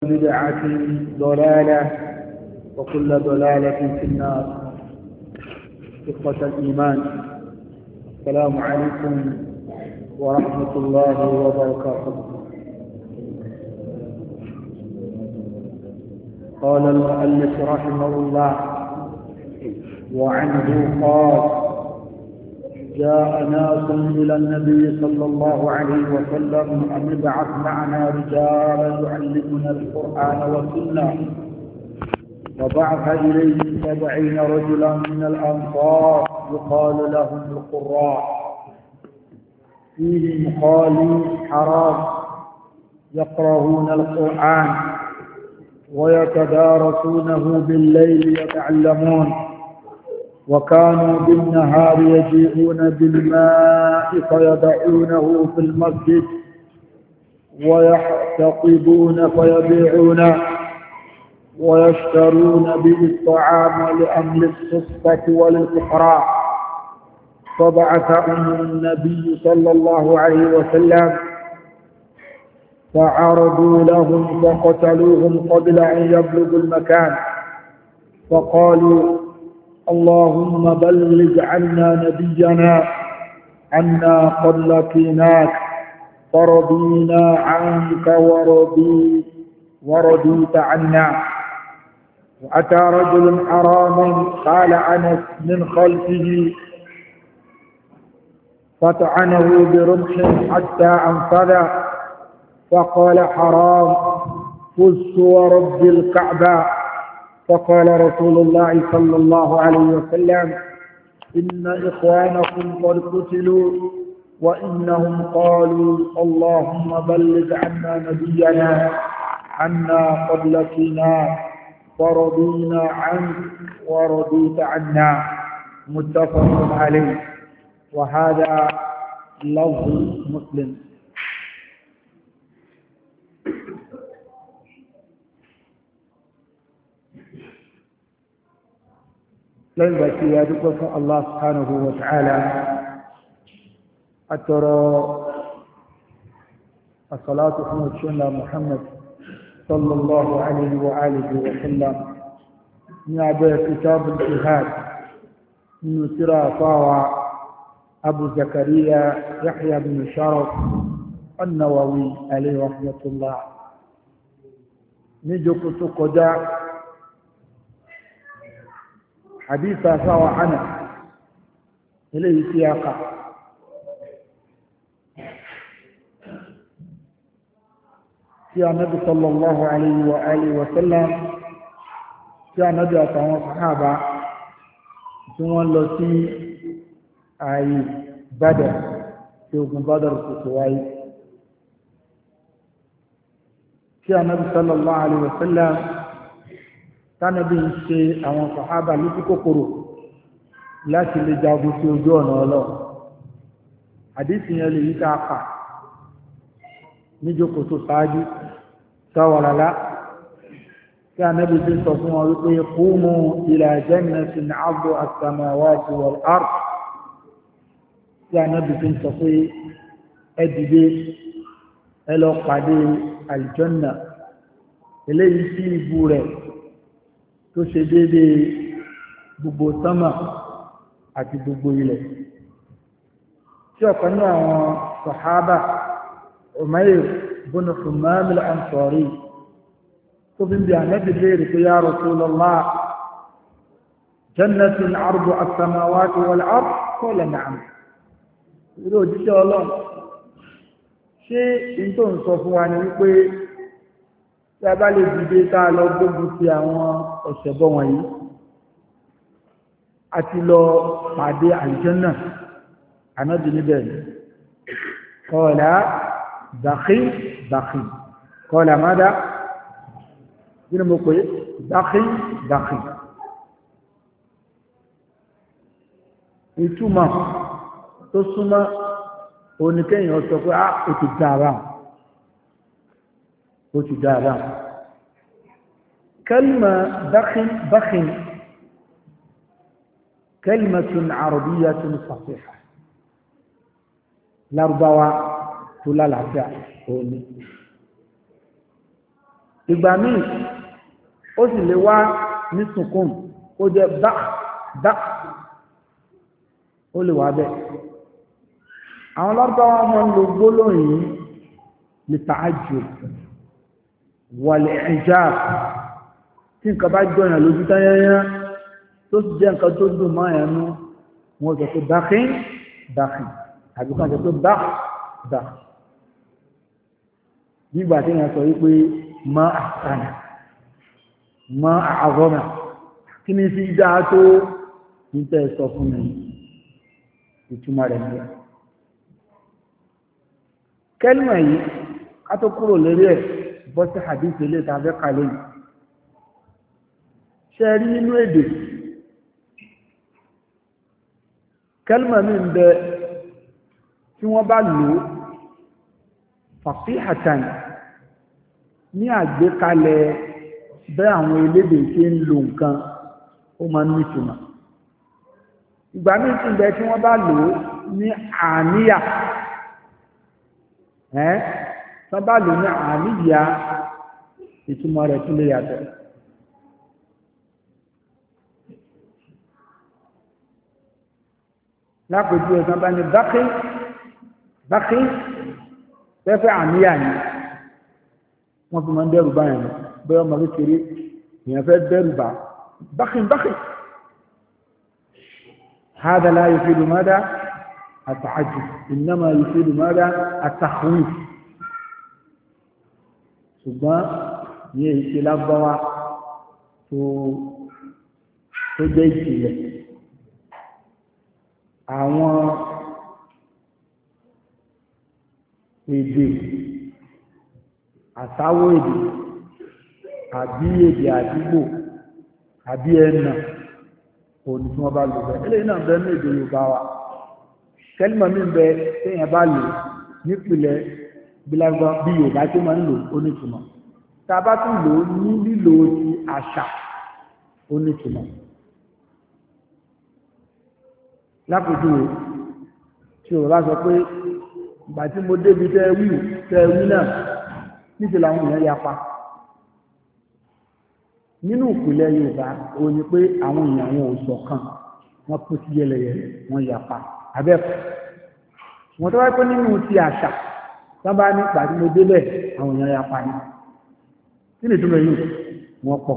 بدعة ضلالة وكل ضلالة في النار. إخوة الإيمان، السلام عليكم ورحمة الله وبركاته. قال المؤلف رحمه الله وعنه قال: جاء ناس إلى النبي صلى الله عليه وسلم أن ابعث معنا رجالا يعلمنا القرآن والسنة، فبعث إليه 70 رجلا من الأنصار يقال لهم القراء، فيهم خالي حرام يقرؤون القرآن ويتدارسونه بالليل يتعلمون، وكانوا بالنهار يجيئون بالماء فيضعونه في المسجد ويحتطبون فيبيعون ويشترون به الطعام لأهل الصفة وللفقراء. فبعثهم النبي صلى الله عليه وسلم فعرضوا لهم فقتلوهم قبل أن يبلغوا المكان، فقالوا: اللهم بلغ عنا نبينا عنا قد لقيناك فرضينا عنك ورضيت عنا. وأتى رجل حراما قال أنس من خلفه فطعنه برمح حتى أنفذ، فقال حرام: فزت ورب الكعبة. فقال رسول الله صلى الله عليه وسلم: إن إخوانكم قد قتلوا وإنهم قالوا اللهم بلغ عنا نبينا عنا قد لقيناك فرضينا عنك ورضيت عنا. متفق عليه. وهذا لفظ مسلم. لن يدرك الله سبحانه وتعالى أترى الصلاة على محمد صلى الله عليه وآله وسلم من كتاب الجهاد من سيرة فاوى أبو زكريا يحيى بن شرف النووي عليه رحمة الله. نجوك تقجع حديث فاوى عنه إليه سياقا. يا النبي صلى الله عليه وآله وسلم يا النبي أتوى صحابة ثم التي أي بدر يوم بدر كتواي. يا النبي صلى الله عليه وسلم كان بيشي أو صحابة لتكوكرو láti lè jagun sí ojú ọ̀nà Ọlọ́run. Àdísì yẹn lè yíká àpà níjókòó tó ṣáájú sáwàlálá tí Ànábì tí sọ fún wọn wípé qumu ila jannatin 'arduha as-samawati wal-ard, tí Ànábì tí sọ pé ẹ dìde ẹ lọ pàdé àlùjánnà eléyìí sí ibú rẹ̀ tó ṣe déédéé gbogbo sánmà àti gbogbo ilẹ̀. Tí ọ̀kan ní àwọn sàhábà Umayr bin Humam al-Ansari tó bí i Ànábì léèrè pé ya Rasulullah, jannatin 'arduha as-samawati wal-ard? Qala na'am. Irú òjíṣẹ́ Ọlọ́run, ṣé in tó ń sọ fún wa ni wípé tí a bá lè dìde ká lọ gbógun ti àwọn ọ̀ṣẹ̀bọ wọ̀nyí àti lọ pàdé àlùjánnà? Ànábì níbẹ̀ ni. Qala bàkí bàkí. Qala mada? Bí ni mo pè é? Bàkí bàkí. Ìtumọ̀ tó súnmọ́ oníkẹ́yìn ọ̀sọ̀ pé ó ti dára. Ó ti dára. Kalma bàkí bàkí كلمة عربية فصيحة لاربوا تلا العفاء ìgbà míì ó sì lè wá ní sùkún ó jẹ́ dá ó lè wá bẹ́ẹ̀. àwọn lọ́gbàwá wọn lo gbólóhùn yìí lè tààjù wàlẹ̀ ìjáàb tí nǹkan bá jọyàn lójú táyáyá tó sì jẹ́ nǹkan tó dùn máa ẹnu wọn sọ pé dákín dákín àbí kan sọ pé dá nígbà tí wọ́n sọ wípé má àtànà má àgọ́nà kí ni sí dáa tó ní tẹ́ sọ fún mi ìtumọ̀ rẹ̀ ní kẹ́lìmọ̀ yìí ká tó kúrò lérí ẹ̀ bọ́ sí hadith ilé tàbí kalẹ̀ yìí ṣe rí nínú èdè kẹ́lìmọ̀ mi ń bẹ tí wọ́n bá lò fasihatan ní àgbékalẹ̀ bẹ́ àwọn elédè tí ń lo nǹkan ó máa ń nítumọ̀ ìgbà míì tí ń bẹ tí wọ́n bá lò ní àníyà tán bá lò ní àníyà ìtumọ̀ rẹ̀ tún lè yàtọ̀ lápòjú ẹ̀sán bá ní bákí pẹ́pẹ́ àníyà ni wọ́n fi máa ń dẹ́rù báyìí lọ bẹ́ẹ̀ ọmọ kékeré èèyàn fẹ́ dẹ́rù bá bákí هذا لا يفيد ماذا التعجب إنما يفيد ماذا التخويف ṣùgbọ́n ní èyí lágbáwá tó jẹ́ ìjìnlẹ̀ àwọn èdè àtàwọ̀ èdè àbí èdè àdúgbò àbí ẹ̀nà òní tí wọ́n bá lò bẹ́ẹ̀ eléyìí náà bẹ́ẹ̀ ní èdè Yorùbá wa kẹ́lìmọ̀ mi bẹ téèyàn bá lò nípìnlẹ̀ bí Yorùbá tó máa ń lò onítùmọ̀ tá a bá tún lò ní lílò ti àṣà onítùmọ̀ lápòjúwe tí Yorùbá sọ pé ìgbà tí mo débi tẹ́ wí náà níṣẹ́ làwọn èèyàn yapa nínú ìpìlẹ̀ Yorùbá ó ní pé àwọn èèyàn wọn ò ṣọ̀kan wọ́n kó sí yẹlẹyẹlẹ wọ́n yapa abẹ́kọ̀ wọ́n tó wáyé pé nínú ti àṣà wọ́n bá ní pàdé mo débẹ̀ àwọn èèyàn yapa ní kí ni túnbẹ̀ yìí wọ́n pọ̀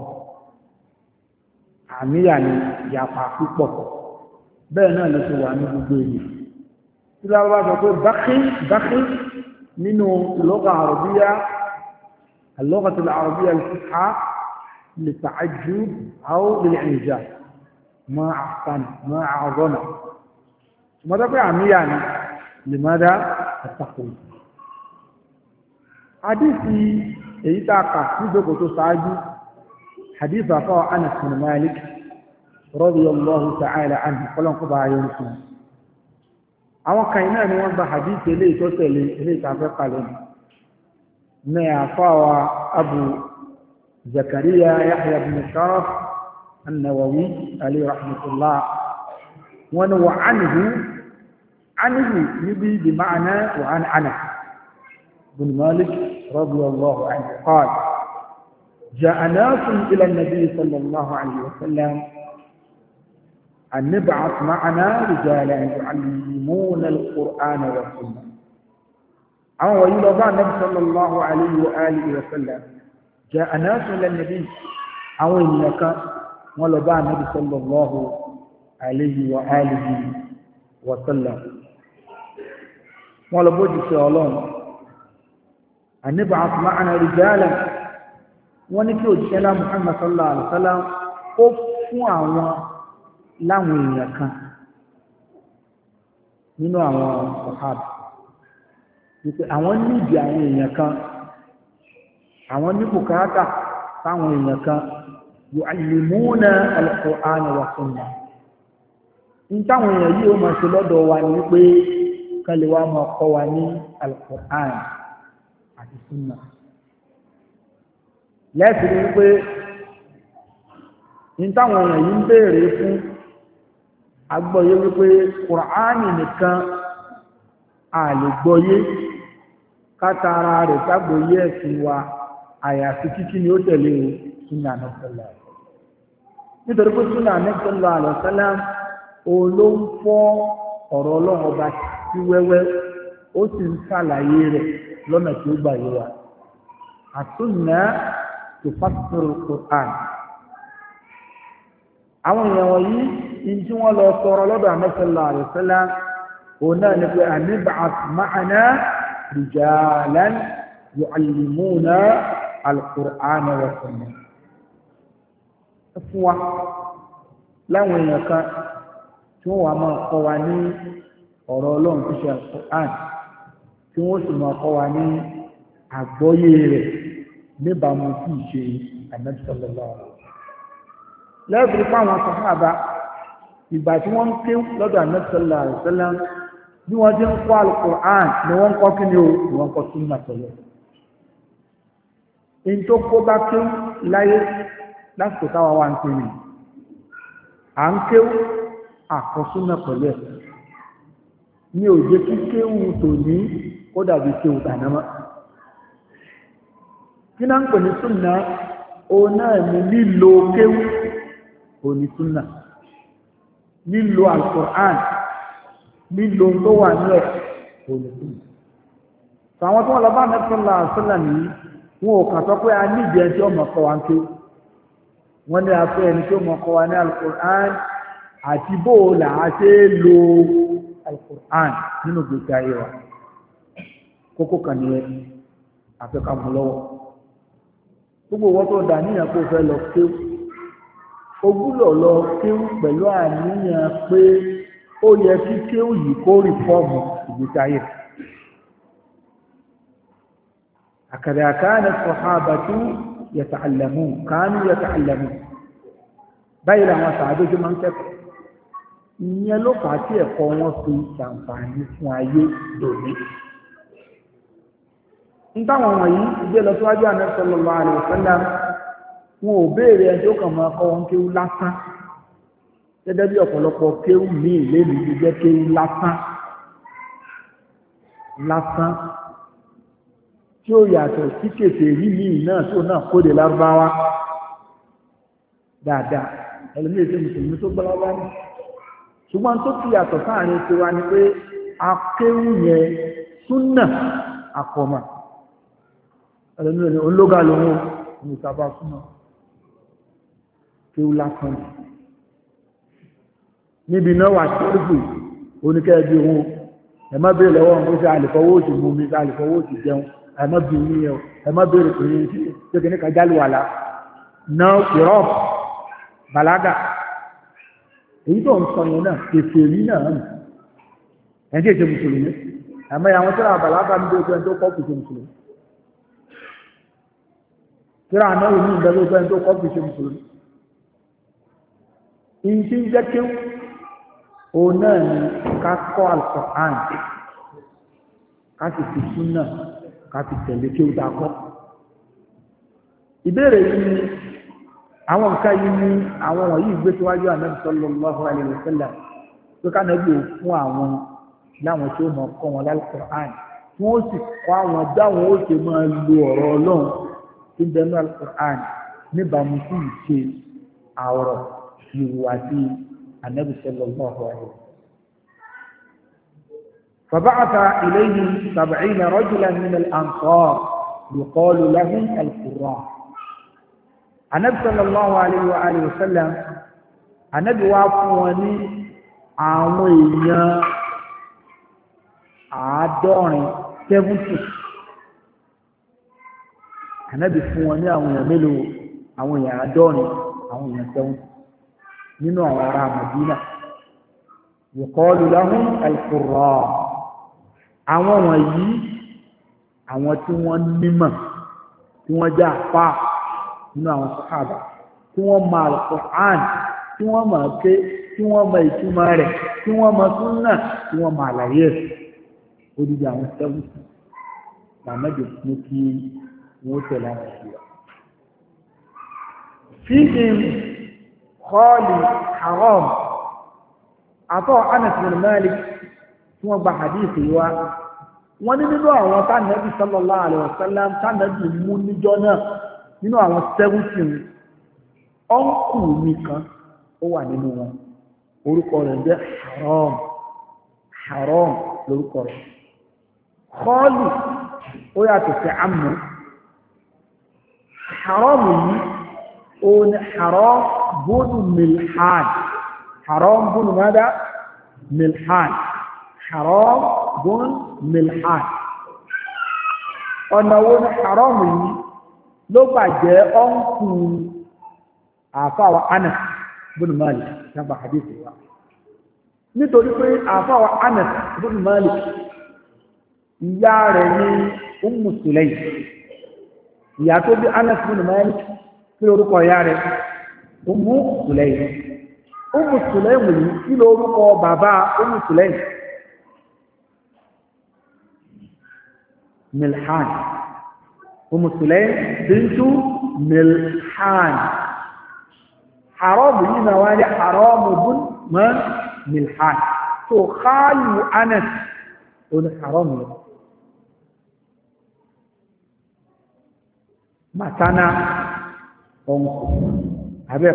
àmìyà ni yapa púpọ̀ bẹ́ẹ̀ náà ló ti wà ní gbogbo èdè tí wọ́n bá sọ pé bákí nínú lugha àrọ̀bíyà اللغة العربية الفصحى للتعجب أو للإعجاب ما أحسن ما أعظم ماذا يعني يعني لماذا التقويم حديثي إيتاقا نزوك تساعد حديث أخوة أنس بن مالك رضي الله تعالى عنه قلن قضاء يونسون أو كينان وانبا حديث إليه تسلي إليه تعفق عليه ما أخوة أبو زكريا يحيى بن شرف النووي عليه رحمة الله ونوى عنه يبي بمعنى وعن أنس بن مالك رضي الله عنه قال جاء ناس إلى النبي صلى الله عليه وسلم أن نبعث معنا رجالا يعلمون القرآن والسنة أو يلقى النبي صلى الله عليه وآله وسلم جاء ناس إلى النبي أو إنك ولقى النبي صلى الله عليه وآله وسلم ولقى الله أن نبعث معنا رجالا ونكي وجهنا محمد صلى الله عليه وسلم أفوا láwọn èèyàn kan nínú àwọn sàhábà wípé àwọn níbi àwọn èèyàn kan àwọn ní bùkátà táwọn èèyàn kan yu'allimuna al-Qur'an wa sunnah ní táwọn èèyàn yìí ó máa ṣe lọ́dọ̀ wa ní wípé kan lè wá máa kọ́ wa ní al-Qur'an àti sunnah lẹ́sìn wípé ní táwọn èèyàn yìí ń béèrè fún agbọ́yé wípé Kùránì nìkan a lè gbọ́yé kátara rẹ̀ ságbóyé ẹ̀sìn wa àyàfi kíkí ni ó tẹ̀lé súnà Ànábì sallallahu alaihi wasallam nítorí pé súnà Ànábì sallallahu alaihi wasallam ló ń fọ́ ọ̀rọ̀ Ọlọ́run ọba sí wẹ́wẹ́ ó sì ń ṣàlàyé rẹ̀ lọ́nà tí ó gbà yé wa àsúnà tufassiru al-Qur'an àwọn èèyàn wọ̀nyí in tí wọ́n lọ sọ̀rọ̀ lọ́dọ̀ Ànábì sallallahu alaihi wasallam náà ni pé anib'ath ma'ana rijalan yu'allimuna al-Qur'ana wa sunnah fún wa láwọn èèyàn kan tí wọ́n wà máa kọ́ wa ní ọ̀rọ̀ Ọlọ́run tó ṣe al-Qur'an tí wọ́n sì máa kọ́ wa ní àgbọ́yé rẹ̀ níbàámu sí ìṣe Ànábì sallallahu alaihi wasallam lẹ́bìrì fáwọn sàhábà ìgbà tí wọ́n ń ké lọ́dọ̀ Ànábì sallallahu alaihi wasallam bí wọ́n ti ń kọ́ al-Qur'an ni wọ́n ń kọ́ kí ni wọ́n ń kọ́ súnmọ́ pẹ̀lú in tó kó bá ké láyé lásìkò táwa wà ń ké ni à ń ké àkọsúnmọ́ pẹ̀lú ẹ̀ ní òjé kí kéwù tòní ó dàbí kéwù tànámọ́ kí náà ń pè ní súnà náà ní lílo kéwù òní súnà lílo al-Qur'an lílo tó wà ní ẹ̀ òní súnà àwọn tí wọ́n lọ bá Ànábì sallallahu alaihi wasallam nìyí wọn ò kà sọ pé a ní ìdí ẹni tí ó mọ̀ kọ́ wa ń ké wọ́n ní afẹ́ ẹni tí ó mọ̀ kọ́ wa ní al-Qur'an àti bóòlà á ṣe é lo al-Qur'an nínú gbèsè ayé wa kókó kan ní ẹ àfẹ́ká mú lọ́wọ́ gbogbo wọ́n tó dà níyàn kó fẹ́ lọ kéwù ó gbúdọ̀ lọ kéwù pẹ̀lú àníyàn pé ó yẹ kí kéwù yìí kó rí fọ́ọ̀mù ìgbésí ayé هكذا كان الصحابة يتعلمون كانوا يتعلمون بين ما سعدوا من كتب ìyẹn ló fà á tí ẹ̀kọ́ wọn fi ṣàǹfààní fún ayé lónìí. nítawọn wọ̀nyí ìgbé lọ síwájú Ànábì sallallahu alaihi wasallam wọn ò béèrè ẹjọ́ kan máa kọ́ wọn kéwú lásán gẹ́gẹ́ bí ọ̀pọ̀lọpọ̀ kéwú ní ìlérí ti jẹ́ kéwú lásán tí ó yàtọ̀ sí kèfèrí míì náà tó náà kóde lárúbáwá dáadáa ẹlòmíì tí mùsùlùmí tó gbọ́lá wá ní ṣùgbọ́n tó fi yàtọ̀ sáàrin tiwa ni pé akéwù yẹn súnà àkọ́mà ẹlòmíì ní ológa lòun ní ìtàbá súnà kéwù lásán níbi náà wà sẹ́rùfù oníkẹ́ẹ̀bí òun ẹ má béèrè lọ́wọ́ nǹkan ṣe àlìfọwọ́ òsì mú mi ṣe àlìfọwọ́ òsì jẹun ẹ má bí mi yẹn ẹ má béèrè pé ṣé kìíní kan jálù wàlá náà ìrọ́ọ̀bù bàlágà èyí tó ń sọ yẹn náà kèfèrí náà nù ẹ̀ ń tí èsè mùsùlùmí àmọ́ àwọn tí wọ́n bàlágà ń dé ẹni tó kọ́ kìí ṣe mùsùlùmí tí wọ́n ànáwó ní ìgbẹ́ lóòótọ́ ẹni tó kọ́ kìí ṣe mùsùlùmí ìyí tí ń jẹ́ kéwù òun náà ni ká kọ́ Al-Qur'an ká sì fi súnà ká sì tẹ̀lé kéwù tá a kọ́ ìbéèrè yìí ni àwọn nǹkan yìí ní àwọn wọ̀nyí gbé síwájú Ànábì sallallahu alaihi wasallam tó ká nàbí ò fún àwọn láwọn tí ó mọ̀ kọ́ wọn Al-Qur'an tí wọ́n sì kọ́ àwọn dáwọn ó ṣe máa lo ọ̀rọ̀ Ọlọ́run tí ń bẹnu Al-Qur'an níbàámu sí ìṣe àwọ̀rọ̀ ìhùwàsí Ànábì sallallahu alaihi wasallam. فبعث إليه 70 رجلا من الأنصار يقال لهم القراء Ànábì sallallahu alaihi wa sallam Ànábì wá fún wọn ní àwọn èèyàn 70 Ànábì fún wọn ní àwọn èèyàn mélòó àwọn èèyàn 70 àwọn èèyàn 70 nínú àwọn ará Madina yuqalu lahum al-qurra àwọn wọ̀nyí àwọn tí wọ́n nímọ̀ tí wọ́n jẹ́ àfáà nínú àwọn sàhábà tí wọ́n mọ Al-Qur'an tí wọ́n mọ̀ ké tí wọ́n mọ ìtumọ̀ rẹ̀ tí wọ́n mọ súnà tí wọ́n mọ àlàyé rẹ̀ odidi àwọn 70 làmẹ́jọ ní kí wọ́n tẹ̀lé àwọn ìṣúra. fíhìm kọ́ọ̀lì haram àtọ́ Anas bin Malik tí wọ́n gba hadithi wa wọ́n ní nínú àwọn tánàbí sallallahu alaihi wasallam tánàbí mú níjọ́ náà nínú àwọn 70 ọ̀nkù nìkan ó wà nínú wọn orúkọ rẹ̀ jẹ́ Haram lórúkọ rẹ̀ Khalid ó yàtọ̀ sí Amr Haram yìí ó ní Haram bunu Milhan Haram bunu mada Milhan Haram bunu Milhan ọ̀nà wo ní Haram yìí ló bàjẹ́ ọ̀nkù àfáwà Anas bunu Malik nígbà hadith wa nítorí pé àfáwà Anas bunu Malik ìyá rẹ̀ ní Ummu Sulaym ìyá tó bí Anas bin Malik kí lórúkọ ìyá rẹ̀ Ummu Sulaym Ummu Sulaym yìí kí lórúkọ bàbá Ummu Sulaym Milhan Ummu Sulaym bintu Milhan Haram yìí náà wá ní Haram bin Milhan tó khalu Anas ó ní Haram yìí matana ọ̀nkù abẹ́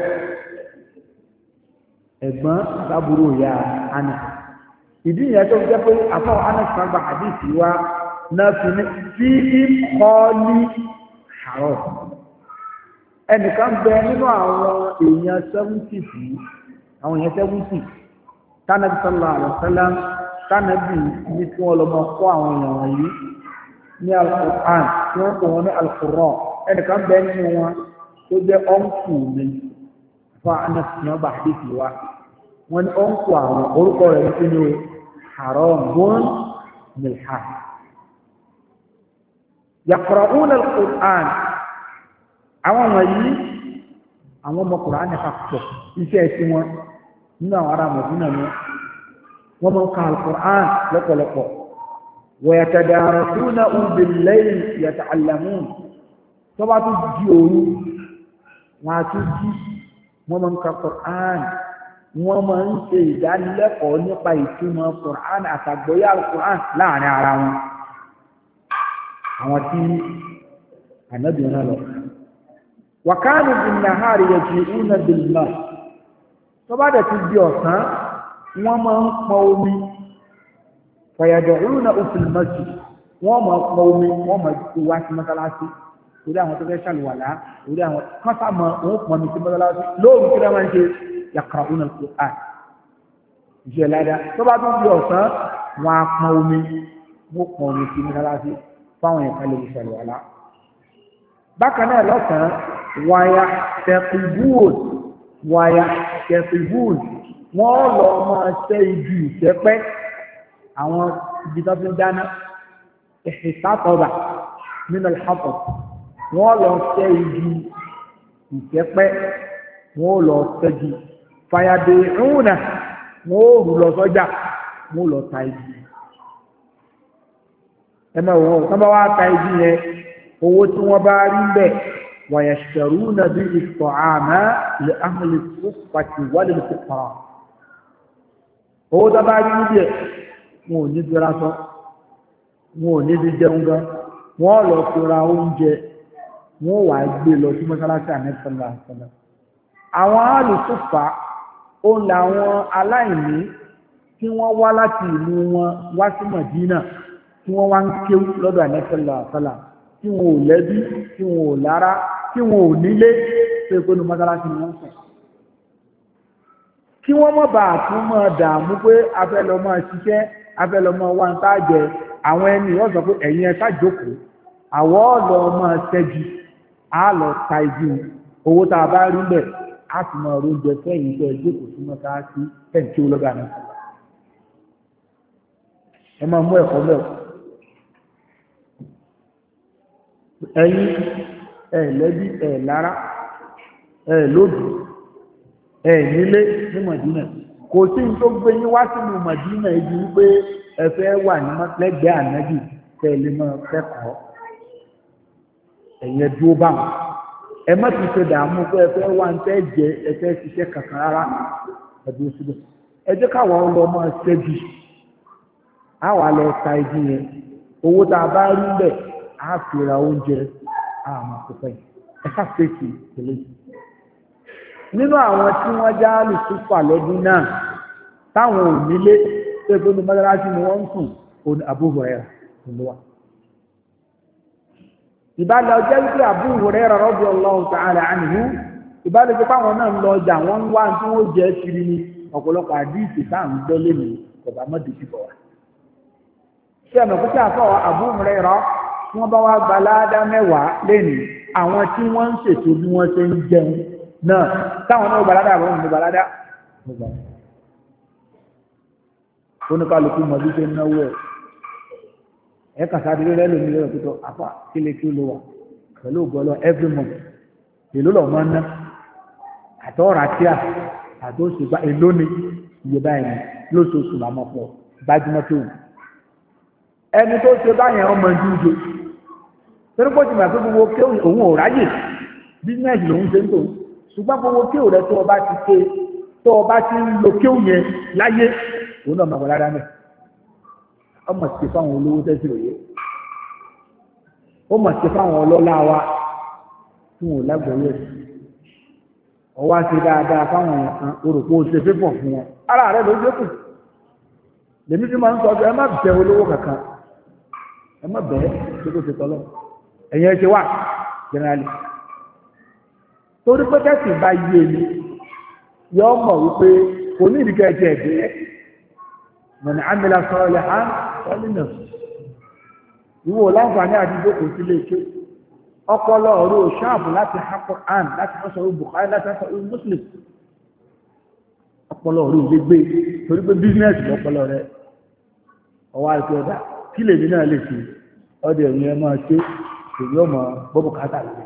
ẹ̀gbọ́n àbúrò ya Anas ìdí ìyẹn tó jẹ́ pé afọ́ Anas gbàgbà àdìsí wa náà fi ní tí ìkọ́lí Haram ẹnìkan bẹ nínú àwọn èèyàn 70 fún àwọn èèyàn 70 tánàbí sallallahu alaihi wasallam tánàbí ní kí wọ́n lọ mọ́ kọ́ àwọn èèyàn wọ̀nyí ní Al-Qur'an tí wọ́n kọ́ wọn ní Al-Qur'an ẹnìkan bẹ nínú wọn tó jẹ́ ọ̀nkù mi fún anasiyan bá àdéhùn wa wọn ní ọ̀nkù àwọn orúkọ rẹ̀ ní kíni o Haram bun Milhan yaqra'una al-Qur'an àwọn wọ̀nyí àwọn ọmọ Qur'an ní àpapọ̀ iṣẹ́ ẹ̀sìn wọn nínú àwọn ará Mọ̀dínà ni wọ́n máa ń ka al-Qur'an lọ́pọ̀lọpọ̀ wa yatadarasunahu bil-layl yata'allamun tó bá tún di òru wọn a tún jí wọn máa ń ka Qur'an wọn máa ń ṣe ìdánilẹ́kọ̀ọ́ nípa ìtumọ̀ Qur'an àtàgbọ́yé Qur'an láàrin ara wọn àwọn tí ànábì náà lọ. wa kanu bin-nahari yajli'una bil-ma' tó bá dẹ̀ ti di ọ̀sán wọ́n máa ń pọn omi fayad'una fil masjid wọ́n máa pọn omi wọ́n máa wá sí mọ́sálásí orí àwọn tó fẹ́ ṣàlùwàlá orí àwọn kọ́sàmọ́ òun pọ̀ mi sí mọ́sálásí lóòrùn kí wọ́n máa ń ṣe yaqra'una al-Qur'an ìṣẹ̀ ládàá tó bá tún di ọ̀sán wọn á pọn omi wọ́n pọn omi sí mọ́sálásí fáwọn ẹ̀ka lè ṣàlùwàlá. bákan náà lọ́sàn-án wàyà tẹ̀kùbúùn wọ́n lọ máa ṣe ibi ìṣẹ́pẹ́ àwọn ibi tó fi ń dáná ìṣàtọ̀bà nínú ìṣàtọ̀ wọ́n lọ ṣe igi ìṣẹ́pẹ́ wọ́n lọ ṣẹ́gi fàyàdé ìrúnà wọ́n rù lọ sọ́jà wọ́n lọ ta igi ẹmọ wọn tán bá wá ta igi yẹn owó tí wọ́n bá rí bẹ́ẹ̀ wayashtaruna bí at-ta'ama li ahli as-suffati wa lil-fuqara owó tó bá rí níbi ẹ̀ wọn ò ní fi ra sọ wọn ò ní fi jẹun gan wọ́n lọ fi ra oúnjẹ wọ́n wà gbé lọ sí mọ́sálásí àmẹ́sọ̀lá àṣọlá àwọn alùsùfà ó làwọn aláìní tí wọ́n wá láti ìlú wọn wá sí Mọ̀dínà tí wọ́n wá ń kéwú lọ́dọ̀ àmẹ́sọ̀lá àṣọlá tí wọn ò lẹ́bí tí wọn ò lára tí wọn ò nílé tó ìpé ní mọ́sálásí ni wọ́n sùn kí wọ́n mọ̀ bá tún mọ̀ dààmú pé afẹ́lọ́ máa ṣiṣẹ́ afẹ́lọ́ máa wá ń tájẹ àwọn ẹni yóò sọ pé ẹ̀yin ẹ ṣáàjókòó àwọ̀ ọ̀lọ́ máa ṣẹ́jú á lọ ta igi owó tá a bá rí bẹ̀ á sì máa oúnjẹ fẹ́yìn tẹ́ jókòó sí mọ́sálásí fẹ́yìn tí ó lọ́gà náà ẹ máa mú ẹ̀kọ́ bẹ́ẹ̀ ẹ̀yin ẹ̀ lẹ́bí ẹ̀ lára ẹ̀ lódù ẹ̀ nílé ní Mọ̀dínà kò sí ní tó gbé yín wá sínú Mọ̀dínà ibi wípé ẹ fẹ́ wà ní lẹ́gbẹ̀ẹ́ ànábì tẹ̀lé máa kẹ́kọ̀ọ́ ẹ̀yẹ dúró bá wọn ẹ má ti ṣe dààmú pé ẹ fẹ́ wá ń tẹ́ jẹ ẹ fẹ́ ṣiṣẹ́ kankan rárá ẹ dúró síbẹ̀ ẹ jẹ́ káwọn lọ máa ṣẹ́gi á wà lọ ta igi yẹn owó tá a bá rí bẹ̀ á fi ra oúnjẹ àmọ́ kò fẹ́ ẹ̀ka fèsì ìpele. nínú àwọn tí wọ́n já lùsùfà lọ́dún náà táwọn ò nílé tó ìpinnu mọ́tàlásí ni wọ́n ń sùn òní Abu Hurairah olúwa. ìbálẹ̀ ọjọ́ wípé Abu Hurairah radiyallahu ta'ala anhu ìbálẹ̀ pé káwọn náà ń lọ ọjà wọ́n ń wá tí wọ́n jẹ́ kiri ní ọ̀pọ̀lọpọ̀ àdíìsì sáà ń gbọ́ lé mi kọ̀bá mọ́dé sí bọ̀ wá. ṣé ẹ̀mọ̀ kó tí a fọwọ́ Abu Hurairah tí wọ́n bá wá gba láàdá mẹ́wàá lẹ́nu àwọn tí wọ́n ń ṣètò bí wọ́n ṣe ń jẹun náà táwọn náà gbalada àwọn ọmọ gbalada. oníkàlùkù mọ̀ bí ṣe ń náwó ẹ̀ kàṣàdé rẹ̀ lómi lọ́wọ́ pípọ̀ àfà kílé kí ó lọ wà pẹ̀lú ògbọ́lọ́ every month èló lọ́ máa ń ná àtọ́ra tíà àtọ́sùgbà èló ni iye báyìí lóṣooṣù làmọ́ pọ̀ gbájúmọ́ tó wù. ẹni tó ṣe báyẹn ọmọ ẹjú ń jẹ torí pé jùmọ̀ pé gbogbo kí òun ò ráyè bísíǹnẹ̀sì lòun ṣe ń tò ṣùgbọ́n gbogbo kí òun rẹ tó ọba ti ṣe tó ọba ti ń lo kí òun yẹn láyé òun náà mọ̀ rárá náà ọmọ ṣe fáwọn olówó tẹ́sí òye ó mọ̀ ṣe fáwọn ọlọ́lá wa tí wọn ò lágbọ̀ọ́yé ọwọ́ ṣe dáadáa fáwọn èèyàn kan oròpó ṣe fífọ̀ fún wọn ara rẹ ló dẹ́kù lèmi tí máa ń sọ ọdún ẹ má bẹ olówó kankan ẹ má bẹ tó tó ṣe tọ́lọ́ ẹ̀yìn ẹ ṣe wà generally torí pé tẹ́sí bá yé mi yọ mọ̀ wípé kò ní ìdíkẹ́ ẹ̀jẹ̀ ẹ̀dẹ́ mọ̀nà àmìlà sọ̀rọ̀ lẹ̀ hàn wọ́n nà ìwò láǹfààní àdúgbò kò sí lè ké ọpọlọ ọ̀rọ̀ ṣáàbù láti ha Qur'an láti ha sọ̀rọ̀ Bukhari láti ha sọ̀rọ̀ Muslim ọpọlọ ọ̀rọ̀ gbégbé torí pé bísínẹ́sì lọ́pọlọ rẹ ọwọ́ àti ọ̀dà kí lèmi náà lè ṣe ọdẹ ẹ̀yìn ẹ máa ṣe èyí ọmọ bọ́bù káàtà lè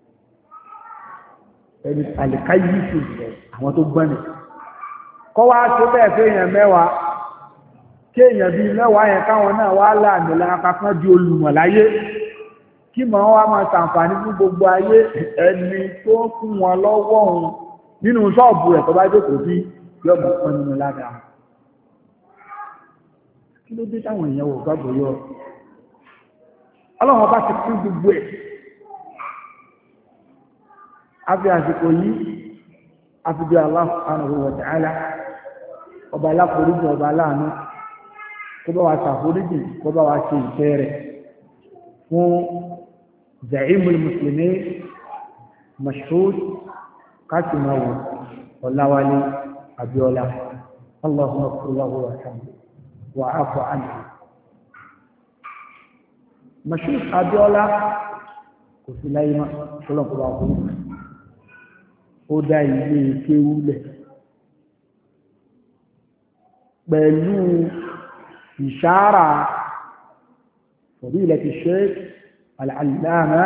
ẹni àlìkáyí sí àwọn tó gbọ́n ni kọ́ wá ṣe bẹ́ẹ̀ fẹ́ èèyàn mẹ́wàá kí èèyàn bíi mẹ́wàá yẹn káwọn náà wá láàmì lára kan di olùmọ̀ láyé kí mọ̀ wá máa ṣàǹfààní fún gbogbo ayé ẹni tó ń fún wọn lọ́wọ́ òun nínú ṣọ́ọ̀bù rẹ̀ tó bá jókòó sí yọ̀bù kan nínú ládàá kí ló dé táwọn èèyàn wò gbàgbọ́ yọ ọlọ́run ọba ti fún gbogbo ẹ̀ àfi àsìkò yìí àfi bí Allah subhanahu wa ta'ala ọba aláforíjì ọba aláàánú kó bá wa ṣàforíjì kó bá wa ṣe ìfẹ́ rẹ̀ fún za'imul muslimin Mashhud Kasimawo Ọláwálé Abíọ́lá Allahumma ighfir lahu warhamhu wa'fu anhu. Mashhud Abíọ́lá kò sí láyé má ṣọlọ́pọ̀ wà fún mi ó dá ilé kéwú lẹ̀ pẹ̀lú ìṣára fadilati Sheikh al-Allama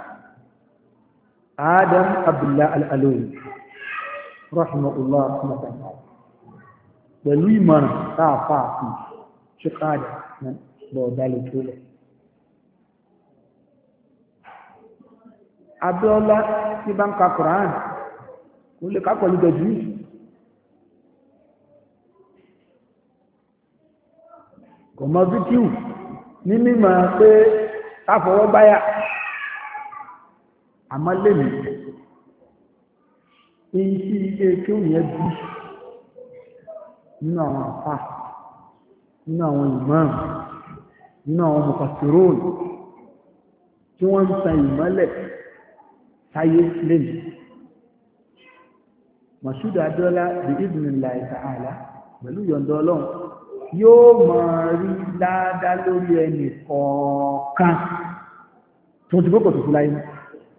Adam Abdullah al-Alawi rahimahullah rahmatan pẹ̀lú ìmọ̀ràn táàfà fún ṣíkádà lọ́ọ̀dálẹ̀ tó lẹ̀. Abíọ́lá tí bá ń ka Quran kò lè ká pẹ̀lú gẹ̀ẹ́jì kò mọ fíkíù ní mímọ̀ pé káfọwọ́ báyà àmọ́ lèmi èyí tí ilé kí ó yẹ bí nínú àwọn àfà nínú àwọn ìmáàmù nínú àwọn mufassirun tí wọ́n ń tan ìmọ́lẹ̀ táyé lèmi Mashhud Abíọ́lá bí idhnillahi ta'ala pẹ̀lú yọ̀ǹda ọlọ́run yóò máa rí dáadáa lórí ẹnì kọ̀ọ̀kan tó ti gbọ́kọ̀ tó fún láyé mọ́